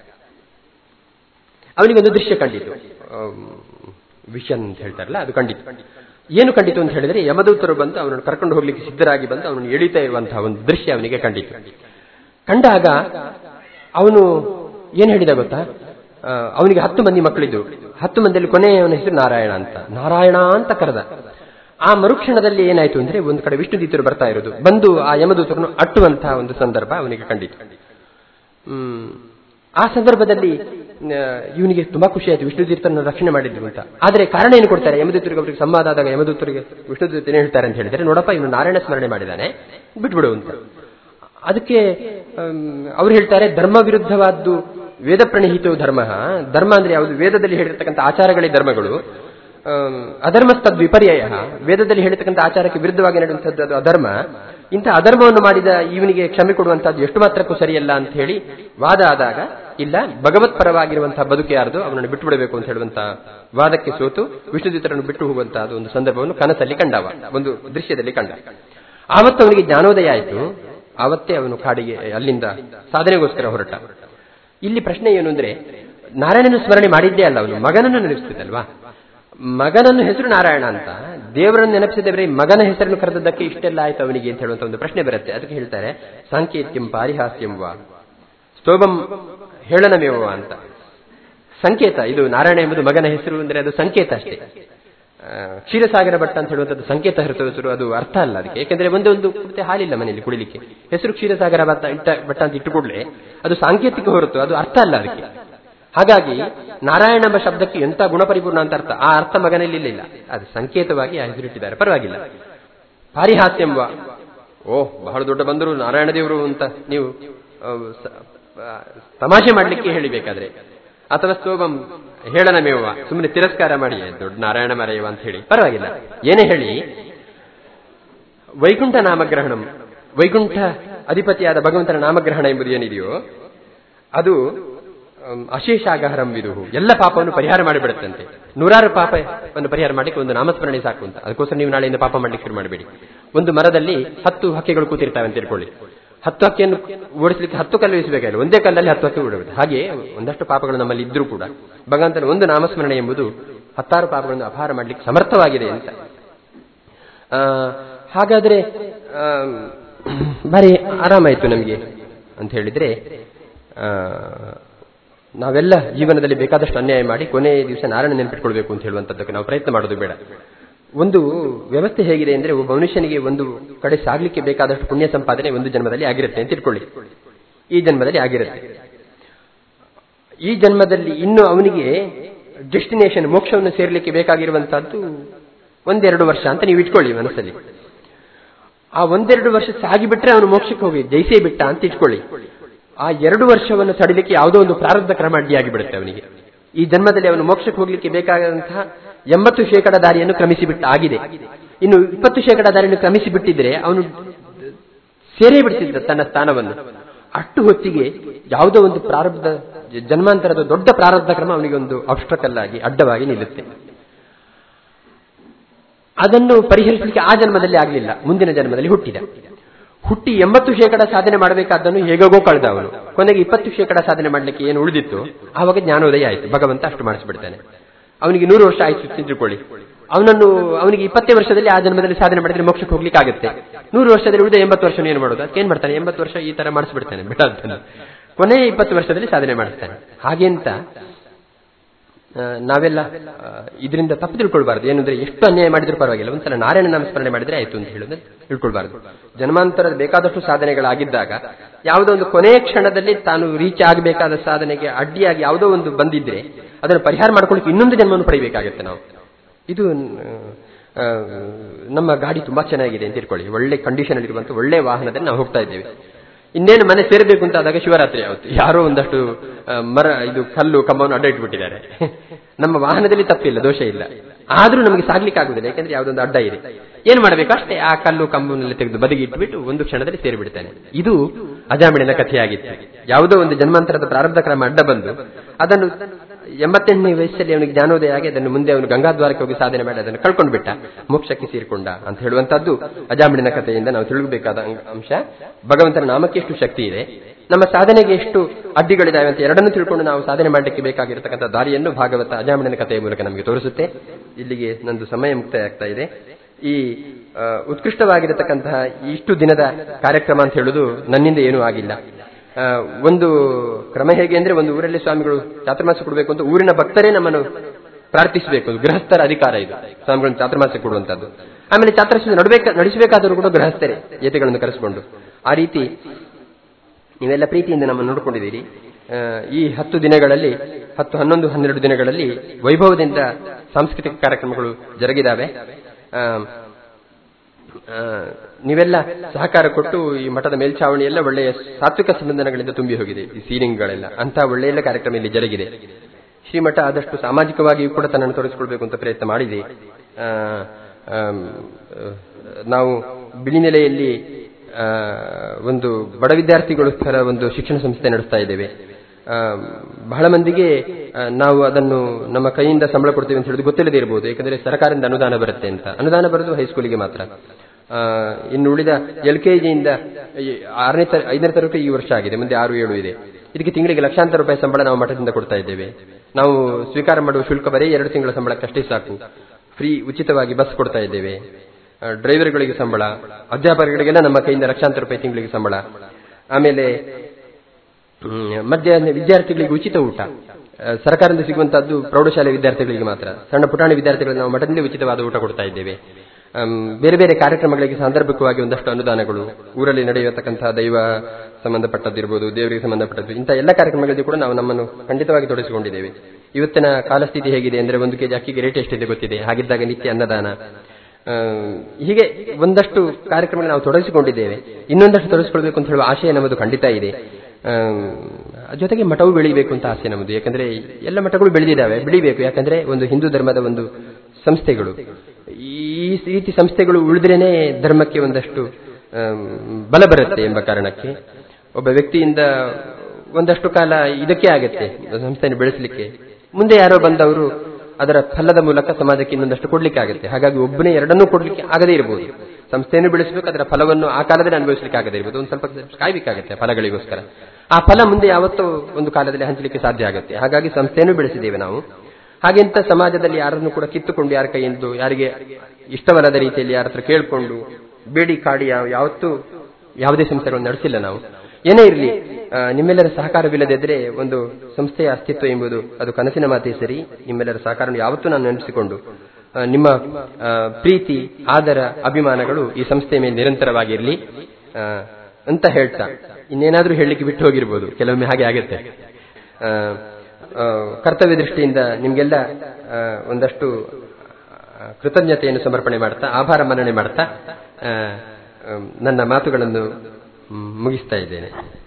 Speaker 1: ಅವನಿಗೊಂದು ದೃಶ್ಯ ಕಂಡಿತು, ವಿಷನ್ ಅಂತ ಹೇಳ್ತಾರಲ್ಲ, ಅದು ಕಂಡಿತು. ಏನು ಕಂಡಿತು ಅಂತ ಹೇಳಿದ್ರೆ, ಯಮದೂತರು ಬಂದು ಅವನನ್ನು ಕರ್ಕೊಂಡು ಹೋಗ್ಲಿಕ್ಕೆ ಸಿದ್ಧರಾಗಿ ಬಂದು ಅವನನ್ನು ಎಳೀತಾ ಇರುವಂತಹ ಒಂದು ದೃಶ್ಯ ಅವನಿಗೆ ಕಂಡಿತು. ಕಂಡಾಗ ಅವನು ಏನ್ ಹೇಳಿದ ಗೊತ್ತಾ, ಅವನಿಗೆ 10 ಮಂದಿ ಮಕ್ಕಳಿದ್ದು, 10 ಮಂದಿಯಲ್ಲಿ ಕೊನೆಯವನ ಹೆಸರು ನಾರಾಯಣ ಅಂತ. ನಾರಾಯಣ ಅಂತ ಕರೆದ. ಆ ಮರುಕ್ಷಣದಲ್ಲಿ ಏನಾಯ್ತು ಅಂದ್ರೆ, ಒಂದು ಕಡೆ ವಿಷ್ಣು ದೂತರು ಬರ್ತಾ ಇರೋದು, ಬಂದು ಆ ಯಮದೂತರನ್ನು ಅಟ್ಟುವಂತಹ ಒಂದು ಸಂದರ್ಭ ಅವನಿಗೆ ಕಂಡಿತು. ಆ ಸಂದರ್ಭದಲ್ಲಿ ಇವನಿಗೆ ತುಂಬಾ ಖುಷಿ ಆಯ್ತು, ವಿಷ್ಣು ತೀರ್ಥರನ್ನು ರಕ್ಷಣೆ ಮಾಡಿದ್ರು ಅಂತ. ಆದ್ರೆ ಕಾರಣ ಏನು ಕೊಡ್ತಾರೆ ಯಮದೂತರಿಗೆ? ಅವರಿಗೆ ಸಂವಾದ ಆದಾಗ ಯಮದೂತರಿಗೆ ವಿಷ್ಣು ತೀರ್ಥ ಏನು ಹೇಳ್ತಾರೆ ಅಂತ ಹೇಳಿದ್ರೆ, ನೋಡಪ್ಪ ಇವನು ನಾರಾಯಣ ಸ್ಮರಣೆ ಮಾಡಿದ್ದಾನೆ, ಬಿಟ್ಬಿಡು ಅಂತ. ಅದಕ್ಕೆ ಅವ್ರು ಹೇಳ್ತಾರೆ, ಧರ್ಮ ವಿರುದ್ಧವಾದ್ದು ವೇದ ಪ್ರಣೀಹಿತೋ ಧರ್ಮ. ಧರ್ಮ ಅಂದ್ರೆ ಯಾವುದು? ವೇದದಲ್ಲಿ ಹೇಳಿರ್ತಕ್ಕಂಥ ಆಚಾರಗಳೇ ಧರ್ಮಗಳು. ಅಧರ್ಮಸ್ತದ್ ವಿಪರ್ಯಯ, ವೇದದಲ್ಲಿ ಹೇಳಿರ್ತಕ್ಕಂಥ ಆಚಾರಕ್ಕೆ ವಿರುದ್ಧವಾಗಿ ನಡೆಯುವಂಥದ್ದು ಅದು ಅಧರ್ಮ. ಇಂಥ ಅಧರ್ಮವನ್ನು ಮಾಡಿದ ಇವನಿಗೆ ಕ್ಷಮೆ ಕೊಡುವಂತಹದ್ದು ಎಷ್ಟು ಮಾತ್ರಕ್ಕೂ ಸರಿಯಲ್ಲ ಅಂತ ಹೇಳಿ ವಾದ ಆದಾಗ, ಇಲ್ಲ ಭಗವತ್ ಪರವಾಗಿರುವಂತಹ ಬದುಕು ಯಾರ್ದು ಅವನನ್ನು ಬಿಟ್ಟು ಬಿಡಬೇಕು ಅಂತ ಹೇಳುವಂತಹ ವಾದಕ್ಕೆ ಸೋತು ವಿಷ್ಣುದೂತರನ್ನು ಬಿಟ್ಟು ಹೋಗುವಂತಹ ಒಂದು ಸಂದರ್ಭವನ್ನು ಕನಸಲ್ಲಿ ಕಂಡವ, ಒಂದು ದೃಶ್ಯದಲ್ಲಿ ಕಂಡ. ಆವತ್ತು ಅವನಿಗೆ ಜ್ಞಾನೋದಯ ಆಯಿತು. ಆವತ್ತೇ ಅವನು ಕಾಡಿಗೆ ಅಲ್ಲಿಂದ ಸಾಧನೆಗೋಸ್ಕರ ಹೊರಟ. ಇಲ್ಲಿ ಪ್ರಶ್ನೆ ಏನು ಅಂದ್ರೆ, ನಾರಾಯಣನ ಸ್ಮರಣೆ ಮಾಡಿದ್ದೇ ಅಲ್ಲ, ಅವನು ಮಗನನ್ನು ನೆನಪಿಸ್ತಿದ್ದಲ್ವಾ. ಮಗನನ್ನು ಹೆಸರು ನಾರಾಯಣ ಅಂತ ದೇವರನ್ನು ನೆನಪಿಸಿದವರೇ ಮಗನ ಹೆಸರನ್ನು ಕರೆದದ್ದಕ್ಕೆ ಇಷ್ಟೆಲ್ಲ ಆಯ್ತು ಅವನಿಗೆ ಅಂತ ಹೇಳುವಂತ ಒಂದು ಪ್ರಶ್ನೆ ಬರುತ್ತೆ. ಅದಕ್ಕೆ ಹೇಳ್ತಾರೆ ಸಾಂಕೇತ್ಯಂ ಪಾರಿಹಾಸ್ಯಂ ವಾ ಸ್ತೋಭಂ ಹೇಳನಮೇವ ಅಂತ. ಸಂಕೇತ ಇದು ನಾರಾಯಣ ಎಂಬುದು ಮಗನ ಹೆಸರು ಅಂದ್ರೆ ಅದು ಸಂಕೇತ ಅಷ್ಟೇ. ಕ್ಷೀರಸಾಗರ ಭಟ್ಟ ಅಂತ ಹೇಳುವಂಥದ್ದು ಸಂಕೇತ ಹೆಸರು, ಅದು ಅರ್ಥ ಅಲ್ಲ ಅದಕ್ಕೆ. ಯಾಕಂದ್ರೆ ಒಂದು ಪೂರ್ತಿ ಹಾಲಿಲ್ಲ ಮನೆಯಲ್ಲಿ ಕುಡಿಲಿಕ್ಕೆ, ಹೆಸರು ಕ್ಷೀರಸಾಗರ ಭಟ್ಟ ಅಂತ ಇಟ್ಟು ಕೂಡಲೇ ಅದು ಸಾಂಕೇತಿಕ ಹೊರತು ಅದು ಅರ್ಥ ಅಲ್ಲ ಅದಕ್ಕೆ. ಹಾಗಾಗಿ ನಾರಾಯಣ ಎಂಬ ಶಬ್ದಕ್ಕೆ ಎಂತ ಗುಣಪರಿಪೂರ್ಣ ಅಂತ ಅರ್ಥ, ಆ ಅರ್ಥ ಮಗನಲ್ಲಿ ಇಲ್ಲ, ಅದು ಸಂಕೇತವಾಗಿ ಆ ಹೆಸರಿಟ್ಟಿದ್ದಾರೆ, ಪರವಾಗಿಲ್ಲ. ಪಾರಿಹಾಸ್ಯಂಬ, ಓಹ್ ಬಹಳ ದೊಡ್ಡ ಬಂದರು ನಾರಾಯಣ ದೇವರು ಅಂತ ನೀವು ತಮಾಷೆ ಮಾಡ್ಲಿಕ್ಕೆ ಹೇಳಿಬೇಕಾದ್ರೆ, ಅಥವಾ ಸ್ತೋಭಂ ಹೇಳನಮೇವ ಸುಮ್ಮನೆ ತಿರಸ್ಕಾರ ಮಾಡಿ ದೊಡ್ಡ ನಾರಾಯಣ ಮರೆಯವ ಅಂತ ಹೇಳಿ ಪರವಾಗಿಲ್ಲ, ಏನೇ ಹೇಳಿ. ವೈಕುಂಠ ನಾಮಗ್ರಹಣಂ, ವೈಕುಂಠ ಅಧಿಪತಿಯಾದ ಭಗವಂತನ ನಾಮಗ್ರಹಣ ಎಂಬುದು ಏನಿದೆಯೋ ಅದು ಅಶೇಷಾಗಹರಂ ವಿದುಹು, ಎಲ್ಲ ಪಾಪವನ್ನು ಪರಿಹಾರ ಮಾಡಿಬಿಡುತ್ತಂತೆ. 100 ಪಾಪವನ್ನು ಪರಿಹಾರ ಮಾಡಲಿಕ್ಕೆ ಒಂದು ನಾಮಸ್ಮರಣೆ ಸಾಕು ಅಂತ. ಅದಕ್ಕೋಸ್ಕರ ನೀವು ನಾಳೆಯಿಂದ ಪಾಪ ಮಾಡ್ಲಿಕ್ಕೆ ಶುರು ಮಾಡಬೇಡಿ. ಒಂದು ಮರದಲ್ಲಿ 10 ಹಕ್ಕಿಗಳು ಕೂತಿರ್ತಾವೆ ಅಂತ ತಿಳ್ಕೊಳ್ಳಿ, 10 ಹಕ್ಕಿಯನ್ನು ಓಡಿಸಲಿಕ್ಕೆ 10 ಕಲ್ಲು ಇಸಬೇಕಾಗಿಲ್ಲ, ಒಂದೇ ಕಲ್ಲಲ್ಲಿ 10 ಹಕ್ಕಿ ಓಡಬಹುದು. ಹಾಗೆ ಒಂದಷ್ಟು ಪಾಪಗಳು ನಮ್ಮಲ್ಲಿ ಇದ್ರೂ ಕೂಡ ಭಗವಂತನ ಒಂದು ನಾಮಸ್ಮರಣೆ ಎಂಬುದು 10 ಪಾಪಗಳನ್ನು ಅಪಹಾರ ಮಾಡಲಿಕ್ಕೆ ಸಮರ್ಥವಾಗಿದೆ ಅಂತ. ಹಾಗಾದ್ರೆ ಬಾರಿ ಆರಾಮಾಯ್ತು ನಮಗೆ ಅಂತ ಹೇಳಿದ್ರೆ, ನಾವೆಲ್ಲ ಜೀವನದಲ್ಲಿ ಬೇಕಾದಷ್ಟು ಅನ್ಯಾಯ ಮಾಡಿ ಕೊನೆಯ ದಿವಸ ನಾರಾಯಣ ನೆನಪಿಟ್ಕೊಳ್ಬೇಕು ಅಂತ ಹೇಳುವಂಥದ್ದಕ್ಕೆ ನಾವು ಪ್ರಯತ್ನ ಮಾಡೋದು ಬೇಡ. ಒಂದು ವ್ಯವಸ್ಥೆ ಹೇಗಿದೆ ಅಂದ್ರೆ, ಒಬ್ಬ ಮನುಷ್ಯನಿಗೆ ಒಂದು ಕಡೆ ಸಾಗ್ಲಿಕ್ಕೆ ಬೇಕಾದಷ್ಟು ಪುಣ್ಯ ಸಂಪಾದನೆ ಒಂದು ಜನ್ಮದಲ್ಲಿ ಆಗಿರುತ್ತೆ ಅಂತ ಇಟ್ಕೊಳ್ಳಿ. ಈ ಜನ್ಮದಲ್ಲಿ ಆಗಿರುತ್ತೆ. ಈ ಜನ್ಮದಲ್ಲಿ ಇನ್ನು ಅವನಿಗೆ ಡೆಸ್ಟಿನೇಷನ್ ಮೋಕ್ಷವನ್ನು ಸೇರ್ಲಿಕ್ಕೆ ಬೇಕಾಗಿರುವಂತಹದ್ದು 1-2 ವರ್ಷ ಅಂತ ನೀವು ಇಟ್ಕೊಳ್ಳಿ ಮನಸ್ಸಲ್ಲಿ. ಆ 1-2 ವರ್ಷ ಸಾಗಿಬಿಟ್ರೆ ಅವನು ಮೋಕ್ಷಕ್ಕೆ ಹೋಗಿ ಜಯಿಸೇ ಬಿಟ್ಟ ಅಂತ ಇಟ್ಕೊಳ್ಳಿ. ಆ 2 ವರ್ಷವನ್ನು ತಡಿಲಿಕ್ಕೆ ಯಾವುದೋ ಒಂದು ಪ್ರಾರಬ್ಧ ಕ್ರಮ ಅಡ್ಡಿಯಾಗಿಬಿಡುತ್ತೆ ಅವನಿಗೆ. ಈ ಜನ್ಮದಲ್ಲಿ ಅವನು ಮೋಕ್ಷಕ್ಕೆ ಹೋಗ್ಲಿಕ್ಕೆ ಬೇಕಾದಂತಹ 80% ದಾರಿಯನ್ನು ಕ್ರಮಿಸಿಬಿಟ್ಟ ಆಗಿದೆ. ಇನ್ನು 20% ದಾರಿಯನ್ನು ಕ್ರಮಿಸಿಬಿಟ್ಟಿದ್ರೆ ಅವನು ಸೇರೇ ಬಿಡ್ತಿದ್ದ ತನ್ನ ಸ್ಥಾನವನ್ನು. ಅಷ್ಟು ಹೊತ್ತಿಗೆ ಯಾವುದೋ ಒಂದು ಪ್ರಾರಬ್ಧ ಜನ್ಮಾಂತರದ ದೊಡ್ಡ ಪ್ರಾರಬ್ಧ ಕ್ರಮ ಅವನಿಗೆ ಒಂದು ಆಬ್ಸ್ಟ್ರಕಲ್ ಆಗಿ ಅಡ್ಡವಾಗಿ ನಿಲ್ಲುತ್ತೆ. ಅದನ್ನು ಪರಿಹರಿಸಲಿಕ್ಕೆ ಆ ಜನ್ಮದಲ್ಲಿ ಆಗಲಿಲ್ಲ, ಮುಂದಿನ ಜನ್ಮದಲ್ಲಿ ಹುಟ್ಟಿ 80% ಸಾಧನೆ ಮಾಡಬೇಕಾದ್ದನ್ನು ಹೇಗೋ ಕಳೆದ ಅವನು. ಕೊನೆಗೆ 20% ಸಾಧನೆ ಮಾಡಲಿಕ್ಕೆ ಏನು ಉಳಿದಿತ್ತು ಆವಾಗ ಜ್ಞಾನೋದಯ ಆಯಿತು. ಭಗವಂತ ಅಷ್ಟು ಮಾಡಿಸ್ಬಿಡ್ತಾನೆ. ಅವನಿಗೆ 100 ವರ್ಷ ಆಯ್ತು ತಿಳ್ಕೊಳ್ಳಿ, ಅವನಿಗೆ 20 ವರ್ಷದಲ್ಲಿ ಆ ಜನ್ಮದಲ್ಲಿ ಸಾಧನೆ ಮಾಡಿದ್ರೆ ಮೋಕ್ಷಕ್ಕೆ ಹೋಗ್ಲಿಕ್ಕೆ ಆಗುತ್ತೆ. 100 ವರ್ಷದಲ್ಲಿ ಉಳಿದ 80 ವರ್ಷ ಏನು ಮಾಡೋದು, ಅದಕ್ಕೆ ಏನ್ ಮಾಡ್ತಾನೆ, 80 ವರ್ಷ ಈ ತರ ಮಾಡಿಸ್ಬಿಡ್ತಾನೆ ಬಿಟ್ಟ. ಕೊನೆಯ 20 ವರ್ಷದಲ್ಲಿ ಸಾಧನೆ ಮಾಡಿಸ್ತಾನೆ. ಹಾಗೆ ಅಂತ ನಾವೆಲ್ಲ ಇದರಿಂದ ತಪ್ಪು ತಿಳ್ಕೊಳ್ಬಾರ್ದು. ಏನಂದ್ರೆ ಎಷ್ಟು ಅನ್ಯಾಯ ಮಾಡಿದ್ರೂ ಪರವಾಗಿಲ್ಲ, ಒಂದ್ಸಲ ನಾರಾಯಣ ನಾಮಸ್ಮರಣೆ ಮಾಡಿದ್ರೆ ಆಯ್ತು ಅಂತ ಹೇಳೋದು ತಿಳ್ಕೊಳ್ಬಾರ್ದು. ಜನ್ಮಾಂತರದ ಬೇಕಾದಷ್ಟು ಸಾಧನೆಗಳಾಗಿದ್ದಾಗ ಯಾವುದೋ ಒಂದು ಕೊನೆಯ ಕ್ಷಣದಲ್ಲಿ ತಾನು ರೀಚ್ ಆಗಬೇಕಾದ ಸಾಧನೆಗೆ ಅಡ್ಡಿಯಾಗಿ ಯಾವುದೋ ಒಂದು ಬಂದಿದ್ರೆ ಅದನ್ನು ಪರಿಹಾರ ಮಾಡ್ಕೊಳ್ಳಿಕ್ಕೆ ಇನ್ನೊಂದು ಜನ್ಮವನ್ನು ಪಡಿಬೇಕಾಗುತ್ತೆ ನಾವು. ಇದು ನಮ್ಮ ಗಾಡಿ ತುಂಬಾ ಚೆನ್ನಾಗಿದೆ ಅಂತ ಇಟ್ಕೊಳ್ಳಿ, ಒಳ್ಳೆ ಕಂಡೀಷನ್ ಅಲ್ಲಿ ಇರುವಂತ ಒಳ್ಳೆ ವಾಹನದಲ್ಲಿ ನಾವು ಹೋಗ್ತಾ ಇದ್ದೇವೆ. ಇನ್ನೇನು ಮನೆ ಸೇರಬೇಕು ಅಂತ ಆದಾಗ ಶಿವರಾತ್ರಿ ಆವತ್ತು ಯಾರೋ ಒಂದಷ್ಟು ಇದು ಕಲ್ಲು ಕಂಬವನ್ನು ಅಡ್ಡ ಇಟ್ಬಿಟ್ಟಿದ್ದಾರೆ. ನಮ್ಮ ವಾಹನದಲ್ಲಿ ತಪ್ಪಿಲ್ಲ, ದೋಷ ಇಲ್ಲ, ಆದ್ರೂ ನಮಗೆ ಸಾಗ್ಲಿಕ್ಕೆ ಆಗುದಿಲ್ಲ, ಯಾಕಂದ್ರೆ ಯಾವುದೊಂದು ಅಡ್ಡ ಇದೆ. ಏನ್ ಮಾಡಬೇಕು, ಅಷ್ಟೇ ಆ ಕಲ್ಲು ಕಂಬನ್ನೆಲ್ಲ ತೆಗೆದು ಬದಿಗೆ ಇಟ್ಬಿಟ್ಟು ಒಂದು ಕ್ಷಣದಲ್ಲಿ ಸೇರಿಬಿಡ್ತಾನೆ. ಇದು ಅಜಾಮಿಳನ ಕಥೆಯಾಗಿತ್ತು. ಯಾವುದೋ ಒಂದು ಜನ್ಮಾಂತರದ ಪ್ರಾರಬ್ಧ ಕ್ರಮ ಅಡ್ಡ ಬಂದು ಅದನ್ನು 88ನೇ ವಯಸ್ಸಲ್ಲಿ ಅವನಿಗೆ ಜ್ಞಾನೋದಯ ಆಗಿ ಅದನ್ನು ಮುಂದೆ ಅವನು ಗಂಗಾದ್ವಾರಕ್ಕೆ ಹೋಗಿ ಸಾಧನೆ ಮಾಡಿ ಅದನ್ನು ಕಳ್ಕೊಂಡು ಬಿಟ್ಟ, ಮೋಕ್ಷಕ್ಕೆ ಸೇರಿಕೊಂಡ ಅಂತ ಹೇಳುವಂತದ್ದು ಅಜಾಮಿಳನ ಕಥೆಯಿಂದ ನಾವು ತಿಳಿಯಬೇಕಾದ ಅಂಶ. ಭಗವಂತನ ನಾಮಕ್ಕೆ ಎಷ್ಟು ಶಕ್ತಿ ಇದೆ, ನಮ್ಮ ಸಾಧನೆಗೆ ಎಷ್ಟು ಅಡ್ಡಿಗಳಿದ್ದಾವೆ ಅಂತ ಎರಡನ್ನೂ ತಿಳ್ಕೊಂಡು ನಾವು ಸಾಧನೆ ಮಾಡಲಿಕ್ಕೆ ಬೇಕಾಗಿರತಕ್ಕಂಥ ದಾರಿಯನ್ನು ಭಾಗವತ ಅಜಾಮಿಳನ ಕಥೆಯ ಮೂಲಕ ನಮಗೆ ತೋರಿಸುತ್ತೆ. ಇಲ್ಲಿಗೆ ನಂದು ಸಮಯ ಮುಕ್ತಾಯ ಆಗ್ತಾ ಇದೆ. ಈ ಉತ್ಕೃಷ್ಟವಾಗಿರತಕ್ಕಂತಹ ಇಷ್ಟು ದಿನದ ಕಾರ್ಯಕ್ರಮ ಅಂತ ಹೇಳುವುದು ನನ್ನಿಂದ ಏನೂ ಆಗಿಲ್ಲ. ಒಂದು ಕ್ರಮ ಹೇಗೆ ಅಂದ್ರೆ, ಒಂದು ಊರಲ್ಲಿ ಸ್ವಾಮಿಗಳು ಚಾತುರ್ಮಾಸ ಕೊಡಬೇಕು ಅಂತ ಊರಿನ ಭಕ್ತರೇ ನಮ್ಮನ್ನು ಪ್ರಾರ್ಥಿಸಬೇಕು. ಗೃಹಸ್ಥರ ಅಧಿಕಾರ ಇದು, ಸ್ವಾಮಿಗಳನ್ನು ಚಾತುರ್ಮಾಸ ಕೊಡುವಂತದ್ದು. ಆಮೇಲೆ ಚಾತುರ್ಮಾಸ ನಡೆಸಬೇಕಾದರೂ ಕೂಡ ಗೃಹಸ್ಥರೇ ಯತಿಗಳನ್ನು ಕರೆಸಿಕೊಂಡು. ಆ ರೀತಿ ನೀವೆಲ್ಲ ಪ್ರೀತಿಯಿಂದ ನಮ್ಮನ್ನು ನೋಡಿಕೊಂಡಿದ್ದೀರಿ. ಈ 10 ದಿನಗಳಲ್ಲಿ 10, 11, 12 ದಿನಗಳಲ್ಲಿ ವೈಭವದಿಂದ ಸಾಂಸ್ಕೃತಿಕ ಕಾರ್ಯಕ್ರಮಗಳು ಜರುಗಿದಾವೆ. ನೀವೆಲ್ಲ ಸಹಕಾರ ಕೊಟ್ಟು ಈ ಮಠದ ಮೇಲ್ಛಾವಣಿ ಎಲ್ಲ ಒಳ್ಳೆಯ ಸಾತ್ವಿಕ ಸಂಬಂಧಗಳಿಂದ ತುಂಬಿ ಹೋಗಿದೆ. ಈ ಸೀಲಿಂಗ್ಗಳೆಲ್ಲ ಅಂತ ಒಳ್ಳೆಯ ಕಾರ್ಯಕ್ರಮ ಇಲ್ಲಿ ಜರುಗಿದೆ. ಶ್ರೀಮಠ ಆದಷ್ಟು ಸಾಮಾಜಿಕವಾಗಿಯೂ ಕೂಡ ತನ್ನನ್ನು ತೊಡಗಿಸಿಕೊಳ್ಬೇಕು ಅಂತ ಪ್ರಯತ್ನ ಮಾಡಿದೆ. ನಾವು ಬಿಳಿನೆಲೆಯಲ್ಲಿ ಒಂದು ಬಡ ವಿದ್ಯಾರ್ಥಿಗೋಸ್ಕರ ಒಂದು ಶಿಕ್ಷಣ ಸಂಸ್ಥೆ ನಡೆಸ್ತಾ ಇದ್ದೇವೆ. ಬಹಳ ಮಂದಿಗೆ ನಾವು ಅದನ್ನು ನಮ್ಮ ಕೈಯಿಂದ ಸಂಬಳ ಕೊಡ್ತೇವೆ ಅಂತ ಹೇಳಿದ್ರೆ ಗೊತ್ತಿಲ್ಲದೆ ಇರಬಹುದು, ಯಾಕಂದ್ರೆ ಸರ್ಕಾರದಿಂದ ಅನುದಾನ ಬರುತ್ತೆ ಅಂತ. ಅನುದಾನ ಬರೋದು ಹೈಸ್ಕೂಲಿಗೆ ಮಾತ್ರ. ಇನ್ನು ಉಳಿದ LKGಯಿಂದ 5ನೇ ತರಗತಿ ಈ ವರ್ಷ ಆಗಿದೆ, ಮುಂದೆ 6, 7 ಇದೆ. ಇದಕ್ಕೆ ತಿಂಗಳಿಗೆ ಲಕ್ಷಾಂತರ ರೂಪಾಯಿ ಸಂಬಳ ನಾವು ಮಠದಿಂದ ಕೊಡ್ತಾ ಇದ್ದೇವೆ. ನಾವು ಸ್ವೀಕಾರ ಮಾಡುವ ಶುಲ್ಕ ಬರೀ 2 ತಿಂಗಳ ಸಂಬಳಕ್ಕಷ್ಟೇ ಸಾಕು. ಫ್ರೀ ಉಚಿತವಾಗಿ ಬಸ್ ಕೊಡ್ತಾ ಇದ್ದೇವೆ. ಡ್ರೈವರ್ಗಳಿಗೆ ಸಂಬಳ, ಅಧ್ಯಾಪಕರಿಗೆಲ್ಲ ನಮ್ಮ ಕೈಯಿಂದ ಲಕ್ಷಾಂತರ ರೂಪಾಯಿ ತಿಂಗಳಿಗೆ ಸಂಬಳ. ಆಮೇಲೆ ಮಧ್ಯಾಹ್ನ ವಿದ್ಯಾರ್ಥಿಗಳಿಗೆ ಉಚಿತ ಊಟ. ಸರ್ಕಾರದಿಂದ ಸಿಗುವಂತಹದ್ದು ಪ್ರೌಢಶಾಲೆ ವಿದ್ಯಾರ್ಥಿಗಳಿಗೆ ಮಾತ್ರ. ಸಣ್ಣ ಪುಟಾಣಿ ವಿದ್ಯಾರ್ಥಿಗಳಿಗೆ ನಾವು ಮಠದಿಂದ ಉಚಿತವಾದ ಊಟ ಕೊಡ್ತಾ ಇದ್ದೇವೆ. ಬೇರೆ ಬೇರೆ ಕಾರ್ಯಕ್ರಮಗಳಿಗೆ ಸಾಂದರ್ಭಿಕವಾಗಿ ಒಂದಷ್ಟು ಅನುದಾನಗಳು, ಊರಲ್ಲಿ ನಡೆಯತಕ್ಕಂತಹ ದೈವ ಸಂಬಂಧಪಟ್ಟದ್ದಿರ್ಬೋದು, ದೇವರಿಗೆ ಸಂಬಂಧಪಟ್ಟದ್ದು, ಇಂಥ ಎಲ್ಲ ಕಾರ್ಯಕ್ರಮಗಳಲ್ಲಿ ಕೂಡ ನಾವು ನಮ್ಮನ್ನು ಖಂಡಿತವಾಗಿ ತೊಡಗಿಸಿಕೊಂಡಿದ್ದೇವೆ. ಇವತ್ತಿನ ಕಾಲಸ್ಥಿತಿ ಹೇಗಿದೆ ಅಂದರೆ 1 ಕೆಜಿ ಅಕ್ಕಿಗೆ ರೇಟ್ ಎಷ್ಟಿದೆ ಗೊತ್ತಿದೆ. ಹಾಗಿದ್ದಾಗ ನಿತ್ಯ ಅನ್ನದಾನ, ಹೀಗೆ ಒಂದಷ್ಟು ಕಾರ್ಯಕ್ರಮಗಳು ನಾವು ತೊಡಗಿಸಿಕೊಂಡಿದ್ದೇವೆ. ಇನ್ನೊಂದಷ್ಟು ತೊಡಗಿಸಿಕೊಳ್ಬೇಕು ಅಂತ ಹೇಳುವ ಆಶಯ ನಮ್ಮದು ಖಂಡಿತ ಇದೆ. ಜೊತೆಗೆ ಮಠವು ಬೆಳೀಬೇಕು ಅಂತ ಆಸೆ ನಮ್ಮದು. ಯಾಕಂದ್ರೆ ಎಲ್ಲ ಮಠಗಳು ಬೆಳೀಬೇಕು. ಯಾಕಂದ್ರೆ ಒಂದು ಹಿಂದೂ ಧರ್ಮದ ಒಂದು ಸಂಸ್ಥೆಗಳು, ಈ ರೀತಿ ಸಂಸ್ಥೆಗಳು ಉಳಿದ್ರೇನೆ ಧರ್ಮಕ್ಕೆ ಒಂದಷ್ಟು ಬಲ ಬರುತ್ತೆ ಎಂಬ ಕಾರಣಕ್ಕೆ ಒಬ್ಬ ವ್ಯಕ್ತಿಯಿಂದ ಒಂದಷ್ಟು ಕಾಲ ಇದಕ್ಕೆ ಆಗತ್ತೆ ಸಂಸ್ಥೆಯನ್ನು ಬೆಳೆಸಲಿಕ್ಕೆ. ಮುಂದೆ ಯಾರೋ ಬಂದವರು ಅದರ ಫಲದ ಮೂಲಕ ಸಮಾಜಕ್ಕೆ ಇನ್ನೊಂದಷ್ಟು ಕೊಡ್ಲಿಕ್ಕೆ ಆಗುತ್ತೆ. ಹಾಗಾಗಿ ಒಬ್ಬನೇ ಎರಡನ್ನೂ ಕೊಡ್ಲಿಕ್ಕೆ ಆಗದೇ ಇರಬಹುದು. ಸಂಸ್ಥೆಯನ್ನು ಬೆಳೆಸಬೇಕು, ಅದರ ಫಲವನ್ನು ಆ ಕಾಲದಲ್ಲಿ ಅನುಭವಿಸಲಿಕ್ಕೆ ಆಗದೇ ಇರಬಹುದು. ಒಂದು ಸ್ವಲ್ಪ ಕಾಯ್ಬೇಕಾಗುತ್ತೆ ಫಲಗಳಿಗೋಸ್ಕರ. ಆ ಫಲ ಮುಂದೆ ಯಾವತ್ತೂ ಒಂದು ಕಾಲದಲ್ಲಿ ಹಂಚಲಿಕ್ಕೆ ಸಾಧ್ಯ ಆಗುತ್ತೆ. ಹಾಗಾಗಿ ಸಂಸ್ಥೆಯನ್ನು ಬೆಳೆಸಿದ್ದೇವೆ ನಾವು. ಹಾಗೆಂತ ಸಮಾಜದಲ್ಲಿ ಯಾರನ್ನು ಕೂಡ ಕಿತ್ತುಕೊಂಡು ಯಾರ ಕೈಯಿಂದ ಯಾರಿಗೆ ಇಷ್ಟವಲ್ಲದ ರೀತಿಯಲ್ಲಿ ಯಾರ ಹತ್ರ ಕೇಳಿಕೊಂಡು ಬೇಡಿ ಕಾಡಿ ಯಾವತ್ತೂ ಯಾವುದೇ ಸಂಸ್ಥೆಗಳನ್ನು ನಡೆಸಿಲ್ಲ ನಾವು. ಏನೇ ಇರಲಿ, ನಿಮ್ಮೆಲ್ಲರ ಸಹಕಾರವಿಲ್ಲದಿದ್ದರೆ ಒಂದು ಸಂಸ್ಥೆಯ ಅಸ್ತಿತ್ವ ಎಂಬುದು ಅದು ಕನಸಿನ ಮಾತೇ ಸರಿ. ನಿಮ್ಮೆಲ್ಲರ ಸಹಕಾರವನ್ನು ಯಾವತ್ತೂ ನಾನು ನೆನೆಸಿಕೊಂಡು ನಿಮ್ಮ ಪ್ರೀತಿ, ಆದರ, ಅಭಿಮಾನಗಳು ಈ ಸಂಸ್ಥೆಯ ಮೇಲೆ ನಿರಂತರವಾಗಿರಲಿ ಅಂತ ಹೇಳ್ತಾ ಇನ್ನೇನಾದ್ರೂ ಹೇಳಲಿಕ್ಕೆ ಬಿಟ್ಟು ಹೋಗಿರ್ಬೋದು, ಕೆಲವೊಮ್ಮೆ ಹಾಗೆ ಆಗುತ್ತೆ. ಕರ್ತವ್ಯ ದೃಷ್ಟಿಯಿಂದ ನಿಮ್ಗೆಲ್ಲ ಒಂದಷ್ಟು ಕೃತಜ್ಞತೆಯನ್ನು ಸಮರ್ಪಣೆ ಮಾಡ್ತಾ, ಆಭಾರ ಮನ್ನಣೆ ಮಾಡ್ತಾ ನನ್ನ ಮಾತುಗಳನ್ನು ಮುಗಿಸ್ತಾ ಇದ್ದೇನೆ.